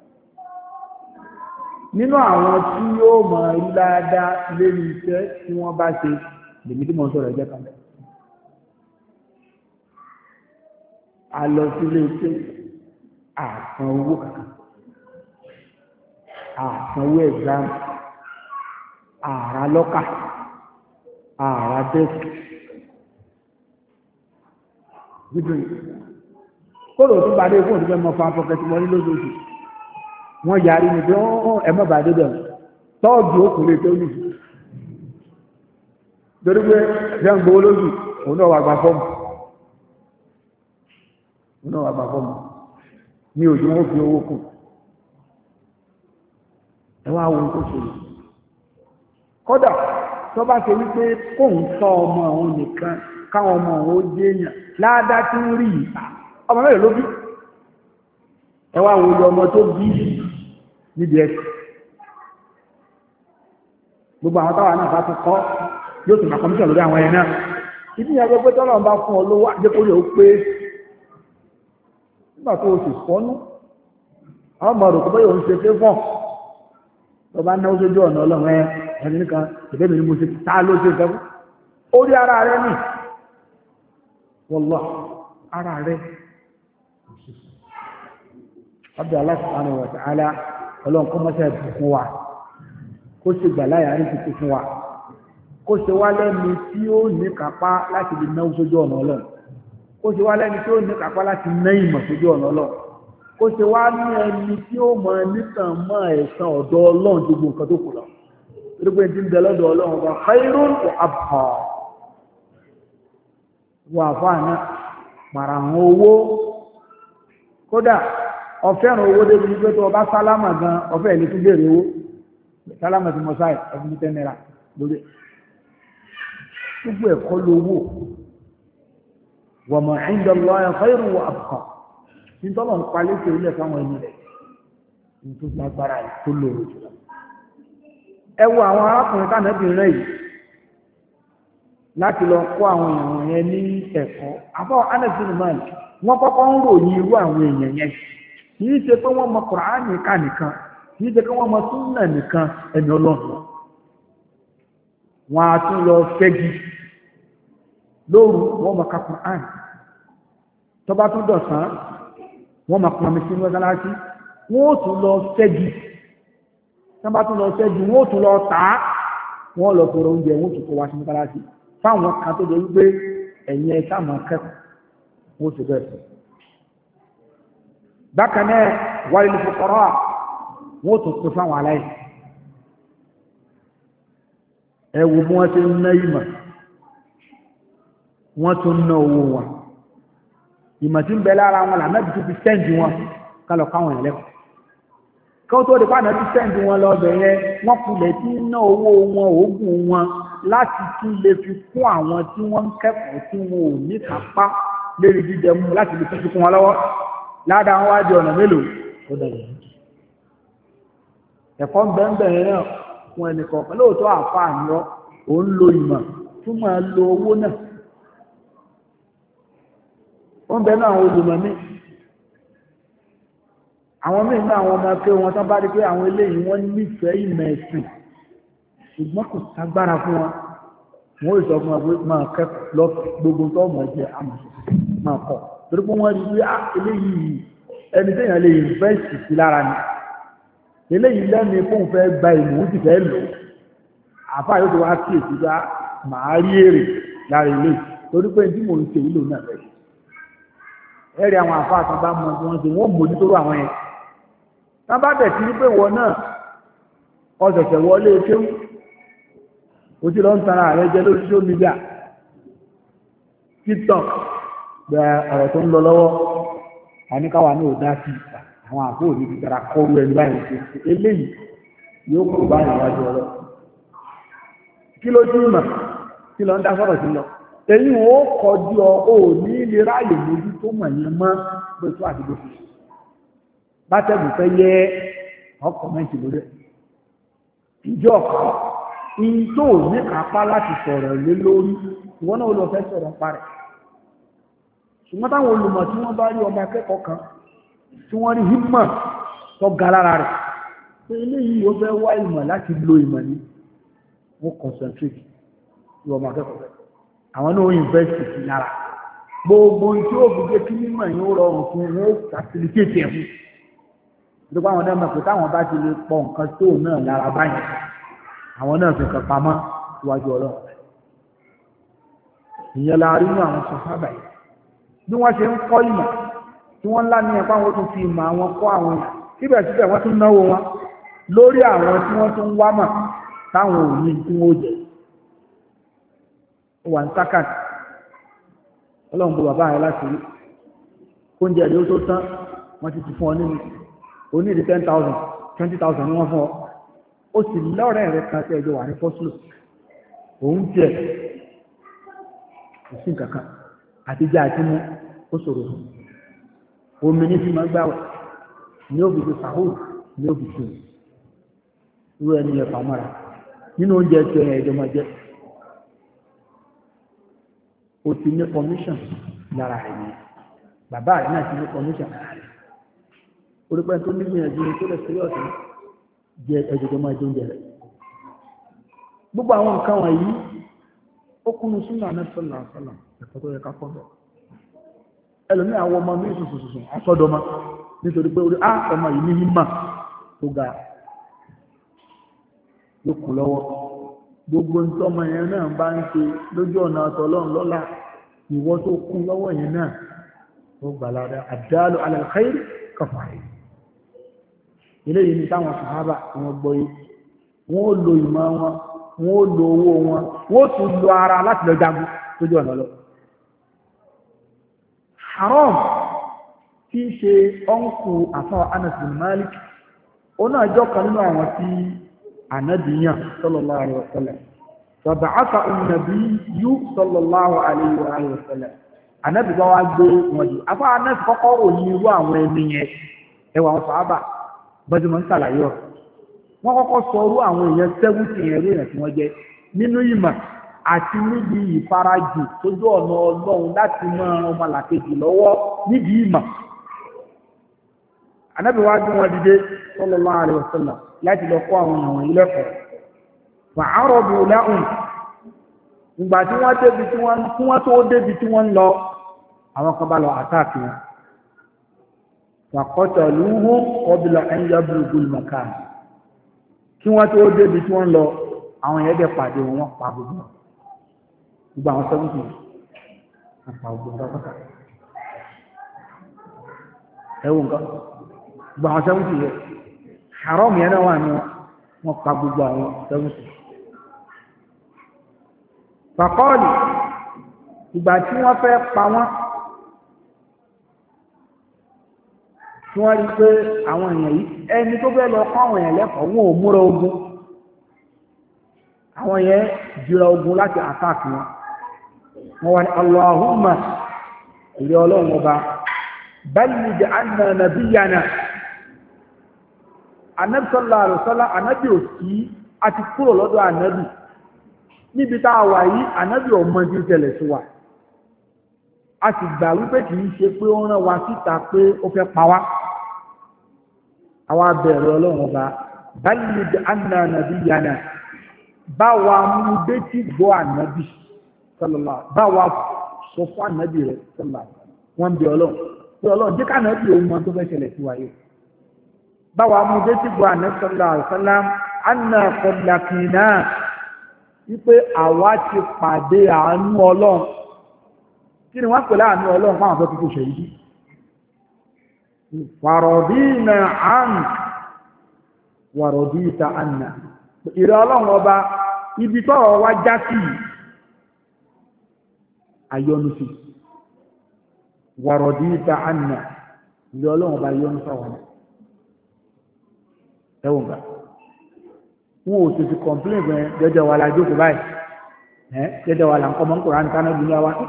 nínú àwọn tí yóò máa rí dáadáa lórí iṣẹ́ tí wọ́n bá ṣe lèmi tí mo ń sọ̀rọ̀ ẹ̀jẹ̀ kan bẹ́ẹ̀. a lọ sílé iṣẹ́ àsan owó kankan àsan owó ẹ̀gbáàmù àrà lọ́kà àrà dẹ́sì gbígbìn kóòrò tó bá dé fún òṣìṣẹ́ mọ́ fún apọ́kẹ́tì wọlé lóṣooṣù wọ́n yarí ní pé wọ́n ẹ̀mọ́ bá dé bẹ̀rẹ̀ tọ́ọ̀dù òkú lè tó nìyí torí pé ṣe ń gbowó lóṣù òun náà wà gba fọ́ọ̀mù wọn náà wà bá fọ́ọ̀mù ní òjò wọn fi owó kù ẹ wá wo tó ṣe kódà tó bá ṣe wípé kóun tọ́ ọmọ òun nìkan káwọn ọmọ òun ó jẹ́ èèyàn ládàá tí ń rí ọmọ mẹ́rin ló bí ẹ wá wo ọmọ tó bí níbi ẹsẹ̀ gbogbo àwọn táwa náà bá tún kọ́ yóò tún máa kọ́míṣọ̀ lórí àwọn ẹ̀ náà ìdí ìyàgbé pé tọ́lọ̀ ń bá fún ọ lówó àjẹkórí ó pé nígbà tó o sì fọ́nú àwọn ọmọ rò pé bóyá òun ṣe fẹ́ fọ́n tó bá náwó sójú ọ̀nà ọlọ́run ẹni nìkan ìbéèrè ni mo ṣe tá ló ṣe fẹ́ fún orí ara rẹ nì wọ́lọ́ ara rẹ abdul Allah subhanahu wa ta'ala ọlọ́run kọ́ mọ́ṣẹ́ fún wa kó ṣe gbà láyà rí tuntun fún wa kó ṣe wá lẹ́nu tí ó ní kápá láti lè náwó sójú ọ̀nà ọlọ́run kó ṣe wá lẹ́nu tí ó ní kápá láti ná ìmọ̀ sójú ọ̀nà ọlọ́run kó ṣe wá ní ẹni tí ó mọ nítàn mọ́ ẹ̀san ọ̀dọ̀ ọlọ́run tó gbogbo nǹkan tó kù lọ torípé tí ń bẹ lọ́dọ̀ ọlọ́run ọba khairun wa abqa wà fáànà màràhàn owó kódà ọ̀fẹ́ràn owó débi ní pé tó ọba sálámà gan ọ̀fẹ́ ìlú tún béèrè owó sálámà ti mọ sáì ọdún 10 naira lórí gbogbo ẹ̀kọ́ lówó wa ma inda Allahi khairun wa abqa nítorí wọn palẹ́ sí ilé fáwọn ẹni rẹ̀ nítorí lágbára rẹ̀ tó lòrò jùlọ. ẹ wo àwọn arákùnrin tánàbìnrin yìí láti lọ kó àwọn èèyàn yẹn ní ẹ̀kọ́ àbọ̀ anẹ́sìn mọ́ọ̀lì wọ́n kọ́kọ́ ń ròyìn irú àwọn èèyàn yẹn kì í ṣe pé wọ́n mọ Kùránì ká nìkan kì í ṣe pé wọ́n mọ súnà nìkan ẹni ọlọ́run wọn á tún lọ fẹ́gi lóru wọ́n mọ ká Kùránì tó bá tún dọ̀sán wọ́n máa pọnmi sí mọ́sálásí wọ́n ó tún lọ ṣẹ́gi wọ́n bá tún lọ ṣẹ́gi wọ́n ó tún lọ tà á wọ́n lọ fòrò oúnjẹ wọ́n tún kó wá sí mọ́sálásí fáwọn kan tó jẹ́ wípé ẹ̀yìn ẹ̀ sáà máa kẹ́kọ̀ọ́ wọ́n sì bẹ́ẹ̀ fún. bákan náà wal fuqara wọ́n tún pín fáwọn aláìsí ẹ wo bí wọ́n ti ń ná ìmọ̀ wọ́n tún ná owó wọn ìmọ̀ tí ń bẹ lára wọn làmẹ́bí tó fi sẹ́ǹdì wọn kálọ̀ káwọn èèyàn lẹ́kọ̀ọ́ kí tó di pàdé fi sẹ́ǹdì wọn lọ bẹ̀ yẹn wọ́n kulẹ̀ tí ń ná owó wọn òògùn wọn láti tún lè fi kún àwọn tí wọ́n ń kẹ́kọ̀ọ́ tí wọn ò ní kápá lérí jíjẹ mú láti lè fi kún wọn lọ́wọ́ ládàá wọn wá di ọ̀nà mélòó ó dàgbà ẹ̀kọ́ ń bẹ́ẹ̀ bẹ́ẹ̀ náà fún ẹnì kọ̀ọ̀kan lóòótọ́ àǹfààní ọ òun lo ìmọ̀ tún máa lo owó náà wọ́n bẹ̀rẹ̀ àwọn olùmọ̀ mi àwọn míì náà àwọn ọmọ akẹ́ wọn tán bá rí pé àwọn eléyìí wọ́n nífẹ̀ẹ́ ìmọ̀ ẹ̀sìn ṣùgbọ́n kò ságbára fún wọn wọ́n ò sọ fún wọn pé máa kẹ́kọ̀ọ́ lọ gbogbo tó mọ̀ jẹ́ àmọ̀ máa kọ̀ torí pé wọ́n rí pé eléyìí ẹni téèyàn lè invest sí lára ni eléyìí lẹ́nu fóun fẹ́ gba ìmọ̀ ó sì fẹ́ lò àfa yóò ti wá sí èsì bá màá rí èrè lára ilé torí pé tí mò ń ṣe ìlò náà rẹ̀ ẹ̀rí àwọn àfáà tó bá mọ tí wọ́n ṣe wọ́n mójú tó rú àwọn yẹn tá bá bẹ̀ sí pé wọ́n náà ọ̀sẹ̀sẹ̀ wọlé kéwú ó ti lọ ń tara rẹ jẹ lórí social media TikTok gba ọ̀rọ̀ tó ń lọ lọ́wọ́ àníkáwá ní òdá sí àwọn àpò òní ti tara kọrú ẹni báyìí ṣe eléyìí yóò kó báyìí wájú ọlọ́ kí ló dín mà kí lọ ń dá sọ̀rọ̀ sí lọ èyí wọn ó kọjú ọ ní ilé ráàyè mójú tó mọ̀ yẹn mọ́ pẹ̀tù àdúgbò bátẹ́gùn fẹ́ yẹ ọkọ̀ mẹ́tì lórí ìjọ ọ̀kan in tó ní kápá láti sọ̀rọ̀ lé lórí ìwọ́n náà lọ fẹ́ sọ̀rọ̀ parẹ̀ ṣùgbọ́n táwọn olùmọ̀ tí wọ́n bá rí ọmọ akẹ́kọ̀ọ́ kan tí wọ́n rí hímọ̀ tó ga lára rẹ̀ pé eléyìí ó fẹ́ wá ìmọ̀ láti lo ìmọ̀ ní wọ́n concentrate ní ọmọ akẹ́kọ̀ọ́ rẹ̀ àwọn náà invest sí lára gbogbo tí ó fi jẹ́ kí mímọ̀ yìí ó rọrùn fún wọn ó facilitate ẹ̀ fún nítorí àwọn náà mọ̀ pé táwọn bá ti lè pọ̀ nǹkan tó náà lára báyìí àwọn náà fi kàn pamọ́ síwájú ọlọ́run ìyẹn la rí inú àwọn sàhábà yìí bí wọ́n ṣe ń kọ́ ìmọ̀ tí wọ́n ńlá ní ẹ̀pá wọn tún fi ìmọ̀ àwọn kọ́ àwọn èèyàn síbẹ̀síbẹ̀ wọ́n tún náwó wọn lórí àwọn tí wọ́n tún wá mọ̀ táwọn ò ní tí wọ́n jẹ wà ń sákàtì ọlọ́run bó bàbá rẹ̀ láti rí oúnjẹ rẹ̀ ó tó tán wọ́n ti fún ọ nínú onídìí 10,000 20,000 ní wọ́n fún ọ ó sì lọ́rẹ̀ rẹ̀ kan tí ẹjọ́ wà ní fọ́sùlù òun tiẹ̀ ìsìn kankan àti jẹ́ àti mú ó ṣòro omi ní fi máa gbáwẹ̀ ní òbí ti sàhóò ní òbí ti irú ẹni yẹn pàmọ́ra nínú oúnjẹ tí ẹ̀yẹ ẹjọ́ máa jẹ́ o ti ní commission lára rẹ̀ ni bàbá rẹ̀ náà ti ní commission lára rẹ̀ orípẹ́ tó ní gbìyànjú ní tó lè sílẹ̀ ọ̀sán jẹ ẹjọ́ tó máa jẹ oúnjẹ rẹ̀ gbogbo àwọn nǹkan wọ̀nyí ó kúnnú sínú àmẹ́sọ̀lá àṣọlá ẹ̀kọ́ tó yẹ ká kọ́ bẹ̀ ẹlòmí àwọn ọmọ mi sùsùsùsùn asọ́dọ̀mọ́ nítorí pé orí ọmọ yìí ní mímọ̀ tó ga ló kù lọ́wọ́ gbogbo nǹkan ọmọ yẹn náà bá ń ṣe lójú ọ̀nà àtọ̀lọ́run lọ́la ìwọ tó kún lọ́wọ́ yẹn náà ó gbàládà àdálù alal khair kàfàrí eléyìí ní táwọn sàhábà wọn gbọ́ yìí wọn ó lo ìmọ̀ wọn wọn ó lo owó wọn wọn ó tún lo ara láti lọ jagun lójú ọ̀nà lọ. Haram tí í ṣe ọ́nkù àfáà Anas bin Malik ó náà jọ kan nínú àwọn tí ànábìyàn sallallahu alaihi wasallam fàbàáfà an-nabiyyu sallallahu alaihi wasallam ànábì bá wá gbé wọn jù àfáà Anas kọ́kọ́ rò ní irú àwọn ẹni yẹn ẹwà wọn sàábà bọ́dúnmọ́ ń sàlàyé ọ̀ wọ́n kọ́kọ́ sọ orú àwọn èèyàn 70 ẹ̀rọ èèyàn tí wọ́n jẹ́ nínú ìmọ̀ àti níbi ìfarajì tójú ọ̀nà ọlọ́run láti mọ ọmọ làkejì lọ́wọ́ níbi ìmọ̀ ànábì wá gbé wọn dìde sallallahu alaihi wasallam láti lọ kọ́ àwọn èèyàn ilé ẹ̀kọ́ fa'aradu lahum ìgbà tí wọ́n débi tí wọ́n tó débi tí wọ́n ń lọ àwọn kan bá lọ àtàkì wọn faqataluhum qabla an yablughu al-makan kí wọ́n tó débi tí wọ́n lọ àwọn èèyàn dẹ̀ pàdé wọn pa gbogbo àwọn 70 àpá gbogbo ọ̀pọ̀ta ẹwùn nǹkan gbogbo àwọn 70 yẹ haram yẹn náà wà ní wọn pa gbogbo àwọn 70 faqalu ìgbà tí wọ́n fẹ́ pa wọ́n tí wọ́n rí pé àwọn èèyàn yìí ẹni tó fẹ́ lọ kọ́ àwọn èèyàn lẹ́kọ̀ọ́ wọn ò múra ogun àwọn yẹn jùra ogun láti àtàkì wọn wà ní Allahumma ilé ọlọ́run ọba balligh anna nabiyyana Ànábì sallallahu alaihi wasallam ànábì ò sí àti kúrò lọ́dọ̀ ànábì níbi tá a wà yìí ànábì ọmọ tí ó tẹ̀lẹ̀ sí wa a sì gbà wípé kì í ṣe pé ó rán wa síta pé ó fẹ́ pa wá àwa bẹ̀rẹ̀ ọlọ́run ọba balligh anna nabiyyana báwa mú détí gbọ́ ànábì sọlọ́lá báwa sọ fún ànábì rẹ̀ sọlọ́lá wọ́n bẹ ọlọ́run pé ọlọ́run jẹ́ kánábì òun mọ tó fẹ́ ṣẹlẹ̀ sí wáyé báwa mú détí gbọ́ ànábì sọlọ́lá àlùsọ́lá anna kọ̀dàkìnà wípé àwa ti pàdé àánú ọlọ́run kí ni wọ́n pè láàánú ọlọ́run fún àwọn tó kúkú ṣe yìí wàrọ̀dínà àǹk wàrọ̀díta ànà ìrẹ́ ọlọ́run ọba ibi tọ́rọ̀ wá já sí àyọnu sí wàrọ̀díta ànà ìrẹ́ ọlọ́run ọba yọnu sọ́wọ́n ẹwọ̀n gbà wọn ò tètè kọ̀m̀plẹ̀n fún ẹ jẹjẹ wà lájú kò báyìí jẹjẹ wà láǹkọ́ mọ́ ń kọ̀rọ̀ ní kánà ìbílẹ̀ wa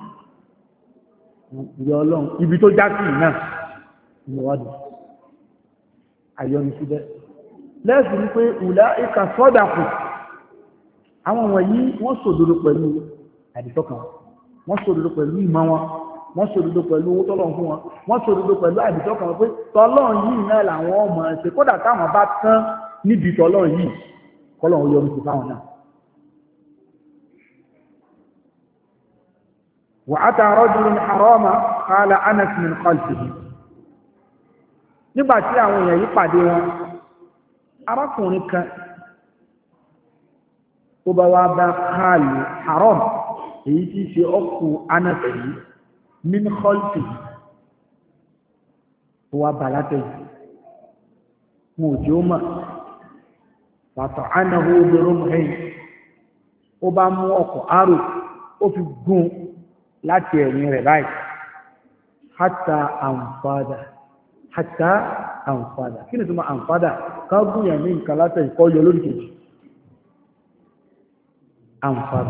ìrẹ́ ọlọ́run ibi tó já sí náà ìwádìí àyọnu síbẹ̀ lẹ́sìn ní pé ìlà ìkà sọ́dàkù àwọn wọ̀nyí wọ́n sòdodo pẹ̀lú àdìsọ́kàn wọ́n sòdodo pẹ̀lú ìmọ̀ wọn wọ́n sòdodo pẹ̀lú owó tọ́lọ̀ fún wọn wọ́n sòdodo pẹ̀lú àdìsọ́kàn pé tọ́lọ̀ yìí náà làwọn ọmọ ẹ̀ṣẹ̀ kódà táwọn bá tán níbi tọ́lọ̀ yìí kọ́lọ̀ ń yọnu sí fáwọn náà. وأتى رجل حراما قال أنس من خلفه nígbà tí àwọn èèyàn yìí pàdé wọn arákùnrin kan ó bá wá bá káàlù haram èyí tí ṣe ọkù anásẹ̀ yìí min khalfi ó wá bá látẹ̀ yìí wọn ò jẹ́ ó mọ̀ pàtó anahu obìnrin mọ̀hìn ó bá mú ọkọ̀ arò ó fi gún láti ẹ̀yìn rẹ̀ báyìí hatta àǹfàdà kí ni tó máa àǹfàdà ká gúnyàn ní nǹkan látẹ̀ ìkọ́ yọ lórí kejì àǹfàdà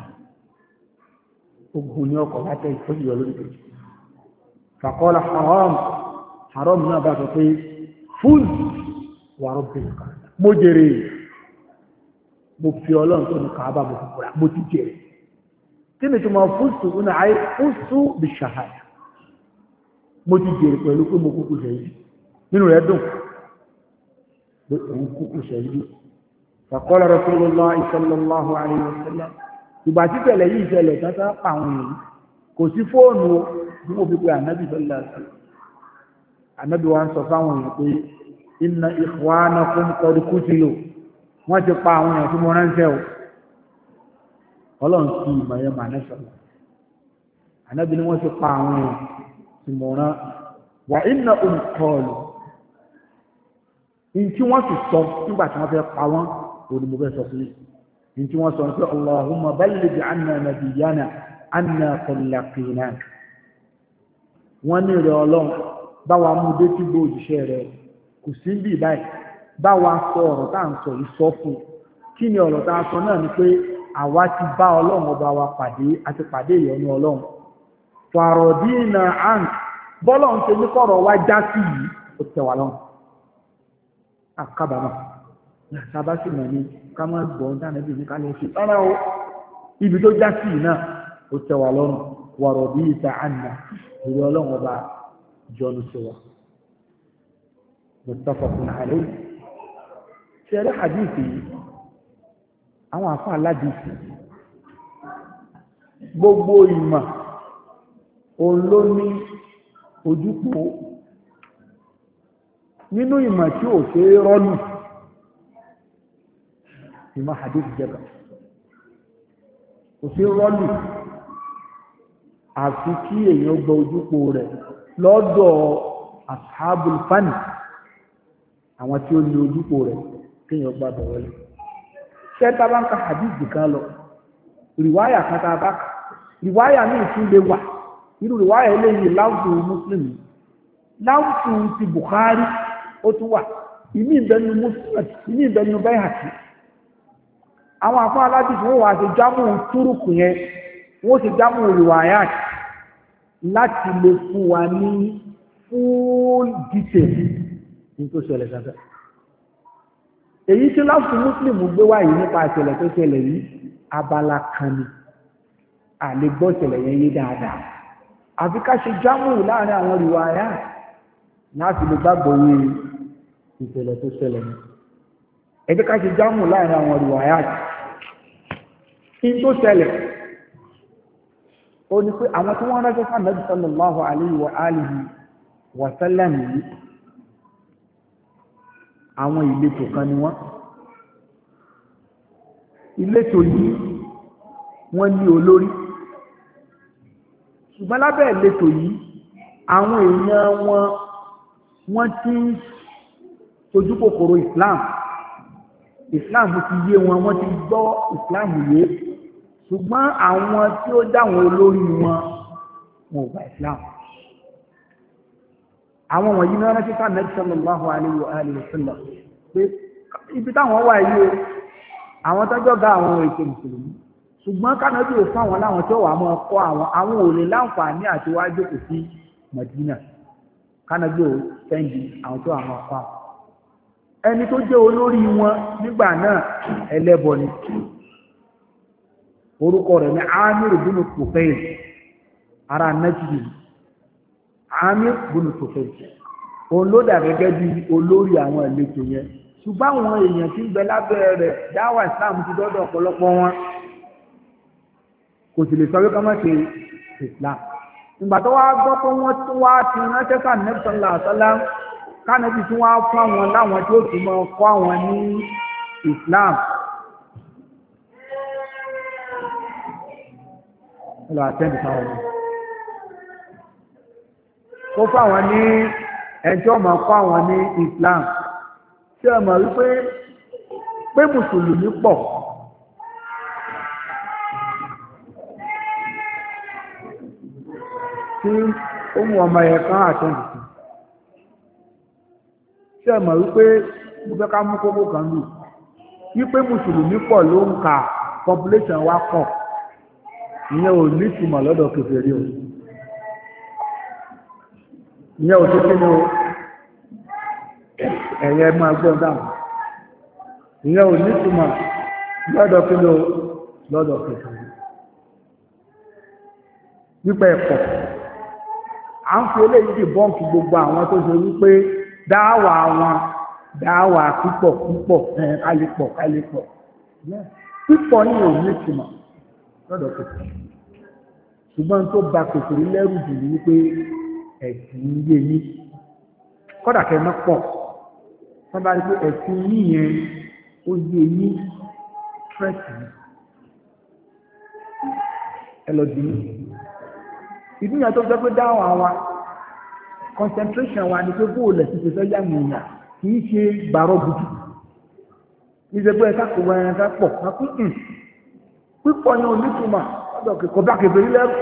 ogun ní ọkọ̀ látẹ̀ ìkọ́ yọ lórí kejì faqala haram náà bá sọ pé fún wa rabbil Kaaba mo jèrè mo fi ọlọ́run tó ní Kaaba mo fi kúrà mo ti jèrè kí ni tó máa fúsù ní àyè fúsù bí ṣàhádà mo ti jèrè pẹ̀lú pé mo kúkú ṣẹ̀yí nínú rẹ̀ dùn pé òun kúkú ṣẹ̀yí faqala Rasulullah sallallahu alayhi wa sallam ìgbà tí tẹ̀lẹ̀ yìí ṣẹlẹ̀ tátá pa àwọn èèyàn kò sí fóònù bí mo fi pe ànábì sallallahu alayhi wa sallam ànábì wa ń sọ fáwọn èèyàn pé inna ikhwanakum qad qutilu wọ́n ti pa àwọn èèyàn tí mo ránṣẹ́ o ọlọ́run sí ìmọ̀ yẹn mà nẹ́sọ̀lá ànábì ni wọ́n ti pa àwọn èèyàn tí mo rán wà iná òǹkọlù in tí wọ́n sì sọ nígbà tí wọ́n fẹ́ pa wọ́n òní mo fẹ́ sọ fún yìí in tí wọ́n sọ pé Allahumma balligh anna nabiyyana anna qallaqina wọ́n ní rẹ̀ ọlọ́run báwa mú dé tí gbó òjíṣẹ́ rẹ̀ kò sí bí báyìí báwa sọ ọ̀rọ̀ tá à ń sọ yìí sọ fún kí ni ọ̀rọ̀ tá a sọ náà ni pé àwa ti bá ọlọ́run ọba wa pàdé àti pàdé ìyọ́nú ọlọ́run fàrọ̀dínà àn bọ́lọ̀ ń ṣe ní kọ̀rọ̀ wá já sí yìí ó tẹ̀ wá lọ́rùn àkábàmà sábà sì mọ̀ ní ká má gbọ́n dáná bí ní ká lè ṣe rárá o ibi tó já sí yìí náà ó tẹ̀ wá lọ́rùn wàrọ̀dínà àná ìrì ọlọ́run ọba jọ́nu sí wa muttafaqun alayhi ṣe rí hadith yìí àwọn àfa aládìsí gbogbo ìmọ̀ òun ló ní ojúpò nínú ìmọ̀ tí ò ṣe é rọ́lù ìmọ̀ hadith jẹ́bà kò ṣe é rọ́lù àfi kí èèyàn gba ojúpò rẹ̀ lọ́dọ̀ ashabul fan àwọn tí ó ní ojúpò rẹ̀ kéèyàn gbà bọ̀ wọlé ṣẹ́ta bá ń ka hadith kan lọ rìwáyà kan tá a bá kà rìwáyà ní ìtúndé wà irú rìwáyà eléyìí láwùjọ mùsùlùmí láwùjọ ti Bukhari ó tún wà ìmí ìbẹnu Muslim ìmí ìbẹnu Bayhaqi àwọn afọ aládìsí wọn wà á ti jámù túrùkù yẹn wọn ti jámù rìwáyà láti lè fún wa ní full detail ní tó ṣẹlẹ̀ sábẹ́ èyí tí láwùjọ Muslim gbé wáyé nípa ìṣẹ̀lẹ̀ tó ṣẹlẹ̀ yìí abala kan ni àlè gbọ́ ìṣẹ̀lẹ̀ yẹn yé dáadáa àfi ká ṣe jámù láàrin àwọn rìwáyà láti lè gbàgbọ́ yé ìṣẹ̀lẹ̀ tó ṣẹlẹ̀ ní ẹgbẹ́ ká ṣe jámù láàrin àwọn rìwáyà kí n tó ṣẹlẹ̀ ó ní pé àwọn tí wọ́n rẹ́jọ́ fún Ànábì sallallahu alayhi wa alihi wa sallam yìí àwọn ìletò kan ni wọ́n ìletò yìí wọ́n ní olórí ṣùgbọ́n lábẹ́ ìletò yìí àwọn èèyàn wọ́n ti ń sojú kòkòrò Islam ti yé wọ́n ti gbọ́ Islam yé ṣùgbọ́n àwọn tí ó dáwọn olórí wọn ò gba Islam àwọn wọ̀nyí náà rántí ká Nabi sallallahu alayhi wa alihi wa sallam pé ibi táwọn wà yìí àwọn tọ́jọ́ ga àwọn ètò mùsùlùmí ṣùgbọ́n Kánàbí ò fáwọn láwọn tí ó wà mọ́ ọkọ́ àwọn ò lè láǹfààní àti wá jókòó sí Madina Kánàbí ò sẹ́ndì àwọn tí ó wà mọ́ ọkọ́ àwọn ẹni tó jẹ́ olórí wọn nígbà náà ẹlẹ́bọ ni orúkọ rẹ̀ ní Amir bin Tufayl ara Najdi Amir bin Tufayl òun ló dà gẹ́gẹ́ bí olórí àwọn ìletò yẹn ṣùgbọ́n àwọn èèyàn tí ń bẹ lábẹ́ rẹ̀ dáwà Islam ti dọ́dọ̀ ọ̀pọ̀lọpọ̀ wọn kò sì lè sọ wípé má ṣe Islam ìgbà tó wá gbọ́ pé wọ́n tún wá ti ránṣẹ́ sáà Nabi sallallahu alaihi wasallam Kánàbí tí wọ́n á fún àwọn láwọn tí ó tún mọ́ kọ́ àwọn ní Islam lọ àtẹ́ǹdì sáwọn ọmọ kó fún àwọn ní ẹjọ́ mọ́ kọ́ àwọn ní Islam tí ẹ mọ̀ wípé pé mùsùlùmí pọ̀ tí ó mú ọmọ yẹn kan àtẹ́ǹdì sí ṣé ẹ mọ̀ wípé mo fẹ́ ká mú kókó kan lù wípé mùsùlùmí pọ̀ ló ń ka population wa pọ̀ ìyẹn ò ní ìtumọ̀ lọ́dọ̀ kèfèrí o ìyẹn ò tó kí ni o ẹ̀yẹ máa gbọ́n dáhùn ìyẹn ò ní ìtumọ̀ lọ́dọ̀ kí ni o lọ́dọ̀ kèfèrí wípé ẹ̀pọ̀ à ń fi eléyìí di bọ́ǹkì gbogbo àwọn tó ṣe wípé dáwà wọn dáwà púpọ̀ kálípọ̀ pípọ̀ ní òun ní ìtumọ̀ lọ́dọ̀ kòkòrò ṣùgbọ́n tó ba kòkòrò lẹ́rù jù ní wípé ẹ̀sìn yé yí kọ́dà kẹ́mọ́ pọ̀ wọ́n bá rí pé ẹ̀sìn yí yẹn ó yé yí tírẹ̀sì ẹlọ́dún ìdí yẹn tó jẹ́ pé dáwà wa concentration wa ni pé bóòlù ẹ̀sìn ti fẹ́ yá mi ìyà kì í ṣe gbàrọ̀ gidi ìṣègbè ẹ̀ka kò wọ ẹ̀ka pọ̀ pípọ̀ yẹn ò ní túmọ̀ ọ̀dọ̀ kò bá kẹfẹ́ lẹ́rù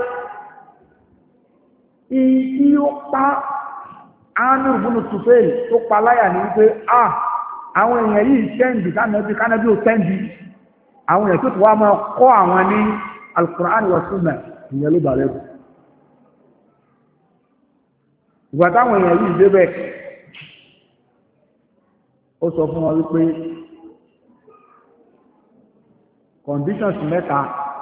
ìdí ó pa ánú ìbúnú tùfẹ́ẹ̀lì tó pa láyà ní wípé àwọn èèyàn yìí tẹ́ǹdì kánábí ò tẹ́ǹdì àwọn èèyàn tó tó wá máa kọ́ àwọn ní Al-Qur'an wa Sunnah ìyẹn ló bà lẹ́rù ìgbà táwọn èèyàn yìí débẹ̀ ó sọ fún wọn wípé conditions mẹ́ta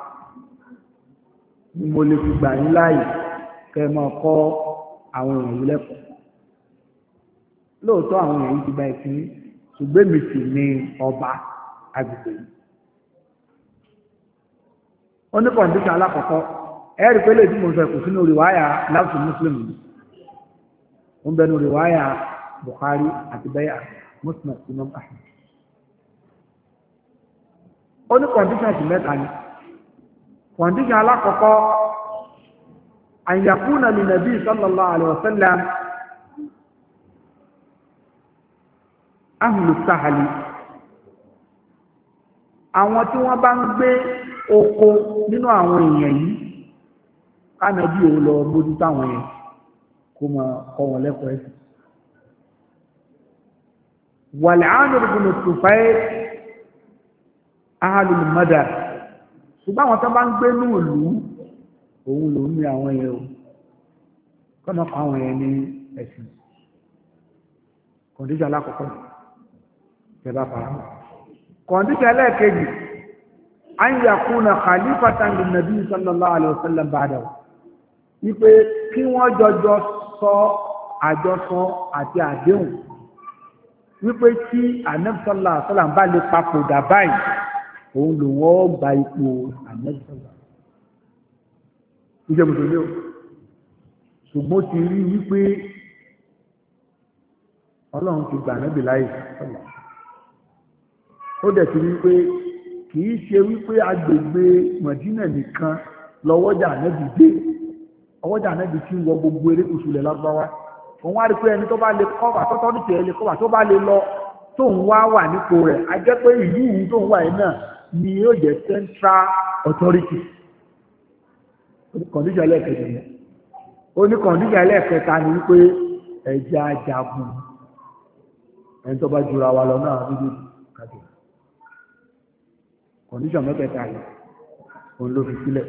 ni mo lè fi gbà yín láàyè kẹ́ ẹ máa kọ́ àwọn èèyàn yìí lẹ́kọ̀ọ́ lóòótọ́ àwọn èèyàn yìí ti gba ẹ̀sìn ṣùgbọ́n mi sì ní ọba agbègbè yìí ó ní condition alákọ̀ọ́kọ́ ẹ̀rí pé lè tí mo sọ ẹ̀kọ́ sínú rìwáyà láti Muslim ń bẹnu rìwáyà Bukhari àti bẹ́yà Muslim Imam Ahmad ó ní condition ti mẹ́ta ni condition alákọ̀ọ́kọ́ an yakuna li nabi sallallahu alaihi wasallam ahlu sahali àwọn tí wọ́n bá ń gbé oko nínú àwọn èèyàn yìí kánàbí ò lọ mójú táwọn yẹn kó mọ kọ́ wọn lẹ́kọ̀ọ́ ẹ̀sìn wal-Amir ibn Tufayl ahalul madar ṣùgbọ́n àwọn tó bá ń gbé ní ìlú òun lòún ní àwọn yẹn o kọ́nà kan àwọn yẹn ní ẹ̀sìn kọ̀ǹdíṣà alákọ̀ọ́kọ́ ìjọba fara kọ̀ǹdíṣà ẹlẹ́ẹ̀kejì an yakuna khalifatan lin nabi sallallahu alaihi wasallam ba'dahu wípé kí wọ́n jọjọ sọ àjọsọ àti àdéhùn wípé tí Ànábì sallallahu alaihi wasallam bá lè papòdà báyìí òun lò wọ́n gba ipò Ànábì sallallahu ìjẹ́ mùsùlùmí o ṣùgbọ́n ti rí wípé Ọlọ́run ti gbà Ànábì láyè sọ́lá ó dẹ̀ ti rí wípé kì í ṣe wípé agbègbè Mọ̀dínà nìkan lọ́wọ́jà Ànábì dé ọwọ́jà Ànábì tí ń wọ gbogbo erékùṣù lẹ̀ Lárúbáwá òun wá rí pé ẹni tó bá lè kọ́wà tọ́tọ́ ní tẹ̀lé kọ́wà tó bá lè lọ tóun wá wà nípò rẹ̀ a jẹ́ pé ìlú ìlú tóun wà yìí náà ni yóò jẹ́ central authority kọ̀ndíṣà ẹlẹ́ẹ̀kẹta yẹn ó ní kọ̀ndíṣà ẹlẹ́ẹ̀kẹta ni wípé ẹja jagun ẹni tó bá jura wa lọ náà níbi kájọ kọ̀ndíṣà mẹ́tẹ̀ẹ̀ta yẹn òun ló fi sílẹ̀.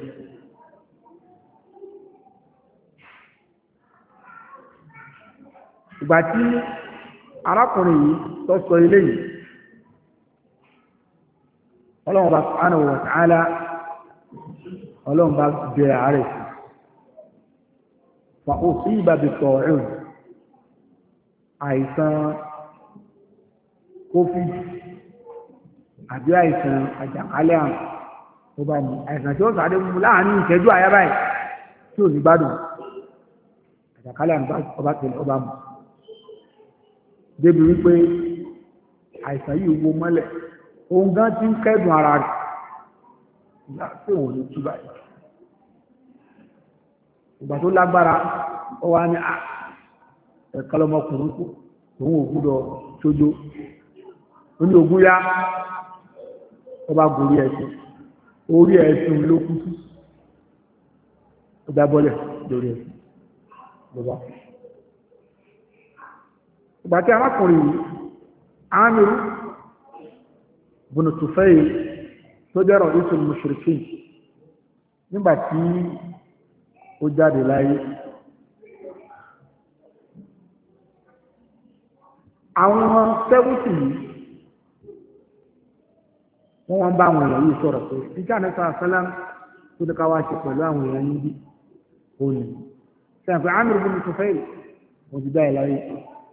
ìgbà tí arákùnrin yìí tó sọ ilé yìí ọlọ́run bá subhanahu wa ta'ala ọlọ́run bá bẹ̀rẹ̀ ààrẹ sí fa usiba bit-ta'un àìsàn covid àbí àìsàn àjàkálẹ̀ àrùn tó bá ní àìsàn tí ó sáré mú láàrin ìṣẹ́jú àyá báyìí tí ò ní gbádùn àjàkálẹ̀ àrùn ọba tẹ̀lé ọba mú débi wípé àìsàn yìí wo mọ́lẹ̀ òun gan ti ń kẹ́dùn ara rẹ̀ ìgbà tí òun ní túbà yìí ìgbà tó lágbára ó wá ní ẹ̀ka lọmọkùnrin kù òun ò gbúdọ̀ sójó ó ní ogún yá ó bá gorí ẹ̀sìn orí ẹ̀sìn ló kú sí ó dábọ́lẹ̀ lórí ẹ̀sìn ló bá kú. ìgbà tí arákùnrin yìí Amir ibn Tufayl tó jẹ́ ra'isul mushrikin nígbà tí ó jáde láyé àwọn 70 yìí wọ́n bá àwọn èèyàn yìí sọ̀rọ̀ pé ìjà nẹ́sà sálám tó ní ká wá ṣe pẹ̀lú àwọn èèyàn yìí bí ó ní sẹ́yìn Amir ibn Tufayl wọ́n ti dá ẹ̀ láyé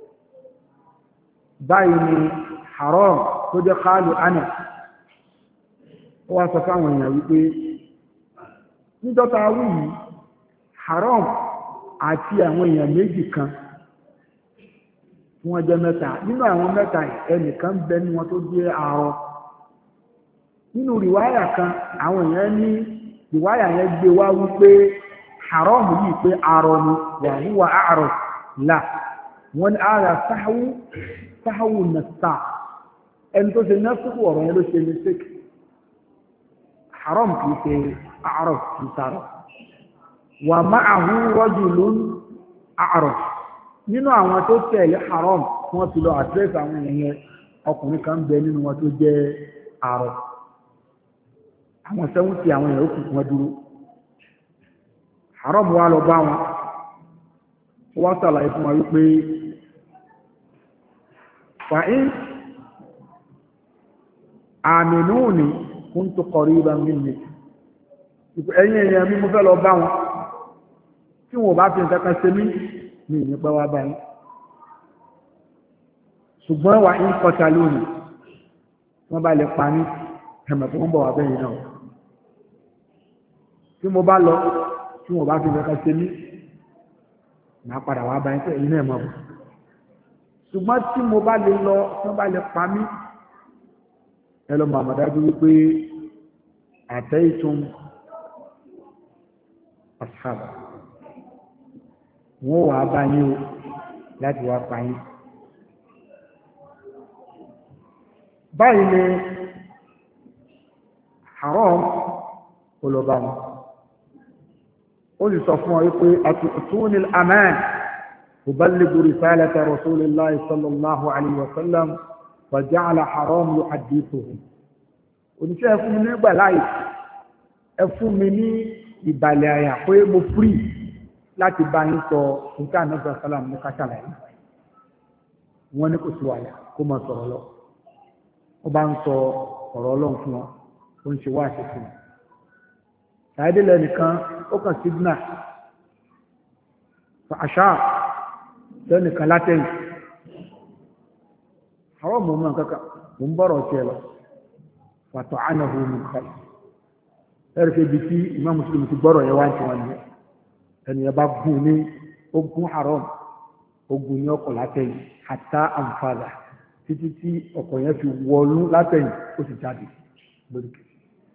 báyìí ni Haram tó jẹ́ khalu Anas ó wá sọ fáwọn èèyàn wípé níjọ́ta awú yìí Haram àti àwọn èèyàn méjì kan tí wọ́n jẹ́ mẹ́ta nínú àwọn mẹ́ta ẹnìkan bẹ ní wọn tó jẹ́ àárọ̀ nínú rìwáyà kan àwọn èèyàn ní rìwáyà yẹn gbé wá wípé Haram yìí pé àárọ̀ ni wà húwa àárọ̀ là wọ́n ní ara sáháwù nàṣà ẹni tó ṣe násìkò ọ̀rọ̀ yẹn ló ṣe mistake Haram kìí ṣe àárọ̀ kìí sáárọ̀ wà ma'ahu rajulun àárọ̀ nínú àwọn tó tẹ̀lé Haram wọ́n ti lọ àdírẹ́sì àwọn èèyàn ọkùnrin kan bẹ nínú wọn tó jẹ́ àárọ̀ àwọn 70 àwọn èèyàn òkú wọn dúró Haram wá lọ bá wọn wọ́n sàlàyé fún wa wípé fa'in àmìnúùnì kuntu qariban minni ẹ̀yìn èèyàn mi mo fẹ́ lọ bá wọn tí wọ́n bá fi nǹkan kan ṣe mí ní ìnípa wá báyìí ṣùgbọ́n wà ń kọta lónìí wọ́n bá lè pa ní ẹ̀mọ̀ tó ń bọ̀ wá bẹ́yìn náà tí mo bá lọ tí wọ́n bá fi nǹkan kan ṣe mí máa padà wá báyìí pé ẹ̀yin náà mọ̀ bọ̀ ṣùgbọ́n tí mo bá lè lọ tí wọ́n bá lè pa mí ẹ lọ mọ̀ àmọ̀dájú wípé àtẹ́ìtún ashab wọ́n wà bá yín o láti wá pa yín báyìí ni Haram olùbá wọn ó sì sọ fún ọ wípé àtúntún aman uballighu risalata rasulillahi sallallahu alayhi wa sallam wa ja'ala Haram yuhaddithuhu oníṣẹ́ ẹ fún mi nígbà láì ẹ fún mi ní ìbàlẹ̀ àyà pé mo free láti bá yín sọ nǹkan ànábì sálàm ní kátàlá yìí wọ́n ní kò sí wàhálà kó máa sọ̀rọ̀ lọ wọ́n bá ń sọ ọ̀rọ̀ ọlọ́run fún wọn ó ń ṣe wá àṣẹ fún wọn ṣàìdílẹ̀ nìkan ó kàn sígbìnà àṣà lẹ́nìkan látẹ̀yìn àwọn ọmọ ọmọ kankan mo ń bọ̀rọ̀ tiẹ̀ lọ pàtó ànáhù min khalf ẹ̀rì kejì tí Imam Muslim ti gbọ́rọ̀ yẹn wá ń tiwọn nìyẹn ẹnìyẹn bá gùn ní ogun Haram ogun ní ọkọ̀ látẹ̀yìn hatta anfadha títí tí ọkọ̀ yẹn fi wọlú látẹ̀yìn ó sì jáde lórí kejì.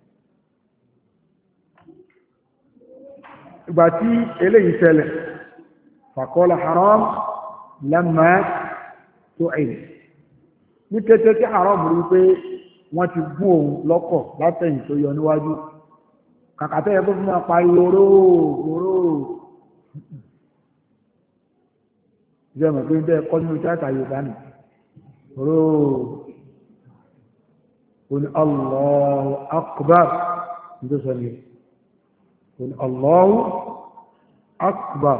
ìgbà tí eléyìí ṣẹlẹ̀ faqala Haram lamma tu'in ní kété tí Haram rí pé wọ́n ti gún òun lọ́kọ̀ látẹ̀yìn tó yọ níwájú kàkàtẹ́ ẹgbẹ́ fún wọn pariwo róòrò jẹ́ mọ̀ pé ń tẹ́ kọ́ nínú tíátà Yorùbá nì róòrò ó ní Allahu akbar ní tó sọ ní ó ní Allahu akbar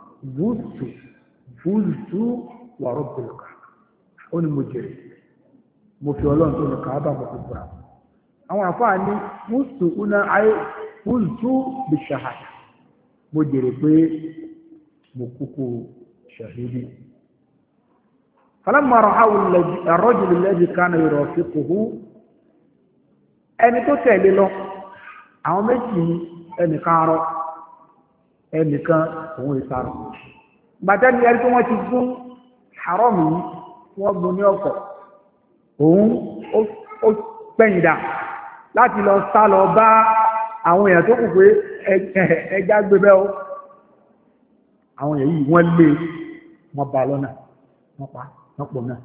fúùsù wà rabbil Kaaba ó ní mo jẹ́rìí mo fi Ọlọ́run tó ní Kaaba mo fi fura àwọn àfáà ní fúùsù una ayé fúùsù bí ṣahada mo jẹ́rìí pé mo kúkú ṣahidi falamma ra'ahu ar-rajulu alladhi kana yurafiquhu ẹni tó tẹ̀lé lọ àwọn méjì ẹnìkan arọ ẹnìkan òun ìsarọ gbàtẹ́ni ẹni tó wọ́n ti gún Haram yìí wọ́n gún ní ọkọ̀ òun ó pẹ̀yìndà láti lọ sá lọ bá àwọn èèyàn tó kù pé ẹja gbé bẹ́ o àwọn èèyàn yìí wọ́n lé wọ́n bá lọ́nà wọ́n pa wọ́n pọ̀ náà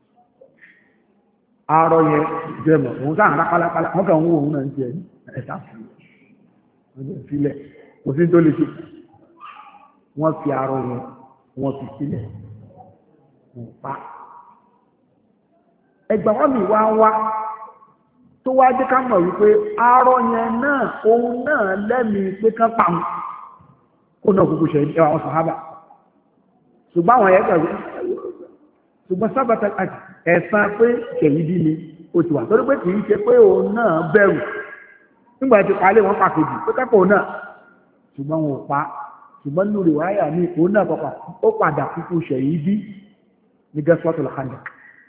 àárọ̀ yẹn jẹ́mọ̀ òun sáà ń rápálápálá wọ́n kàn ń wo òun náà ń jẹ ẹ̀ta fún un sílẹ̀ kò sí tó lè ṣe wọ́n fi arọ yẹn wọ́n fi sílẹ̀ wọ́n pa. ẹgbà wọn mi wá tó wá dé ká mọ̀ wípé arọ yẹn náà òun náà lẹ́mìí pé ká pa wọn kó náà kúkú ṣe ẹwà wọn sàhábà ṣùgbọ́n àwọn yẹn gbàgbé ṣùgbọ́n sábàtà ẹ̀sán pé ṣèyí bí ni ó ti wà torí pé kì í ṣe pé òun náà bẹ̀rù nígbà tí palẹ̀ wọn pàkejì pé kẹ́kọ̀ọ́ náà ṣùgbọ́n wọn ò pa ṣùgbọ́n lórí wáyà ní òun náà pàpà ó padà kúkú ṣèyí bí ní Ghazwatul Khandaq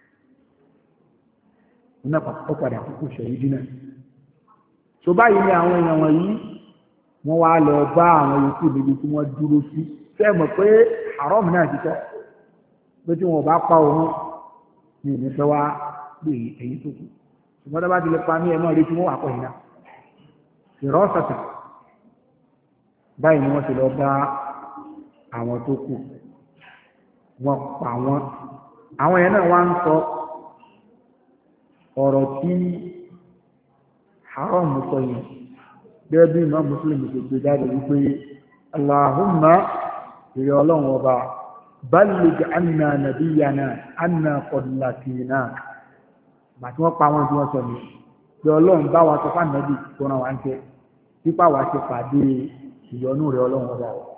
òun náà pàpà ó padà kúkú ṣèyí bí náà tó báyìí ni àwọn èèyàn wọ̀nyí wọ́n wá lọ bá àwọn yòókù níbi tí wọ́n dúró sí fẹ́ mọ̀ pé haram náà ti tọ́ pé tí wọn ò bá pa òun ní ìnífẹ́ wá pé èyí tó kù ṣùgbọ́n tó bá ti lè pa ní ẹ̀mọ́ rí tí wọ́n wà pọ̀ yìí náà ìrọ́sàtà báyìí ni wọ́n ti lọ bá àwọn tó kù wọ́n pa wọ́n àwọn yẹn náà wá ń sọ ọ̀rọ̀ tí haram sọ yẹn gẹ́gẹ́ bí Imam Muslim ṣe gbé jáde wípé Allahumma ìrẹ́ ọlọ́run ọba balligh anna nabiyyana anna qad laqinak bàtí wọ́n pa wọn tí wọ́n sọ ní pé ọlọ́run bá wa sọ fún ànábì tó ràn wá ń tẹ́ pípa wá ṣe pàdé ìyọnú rẹ̀ ọlọ́run ọba ọ̀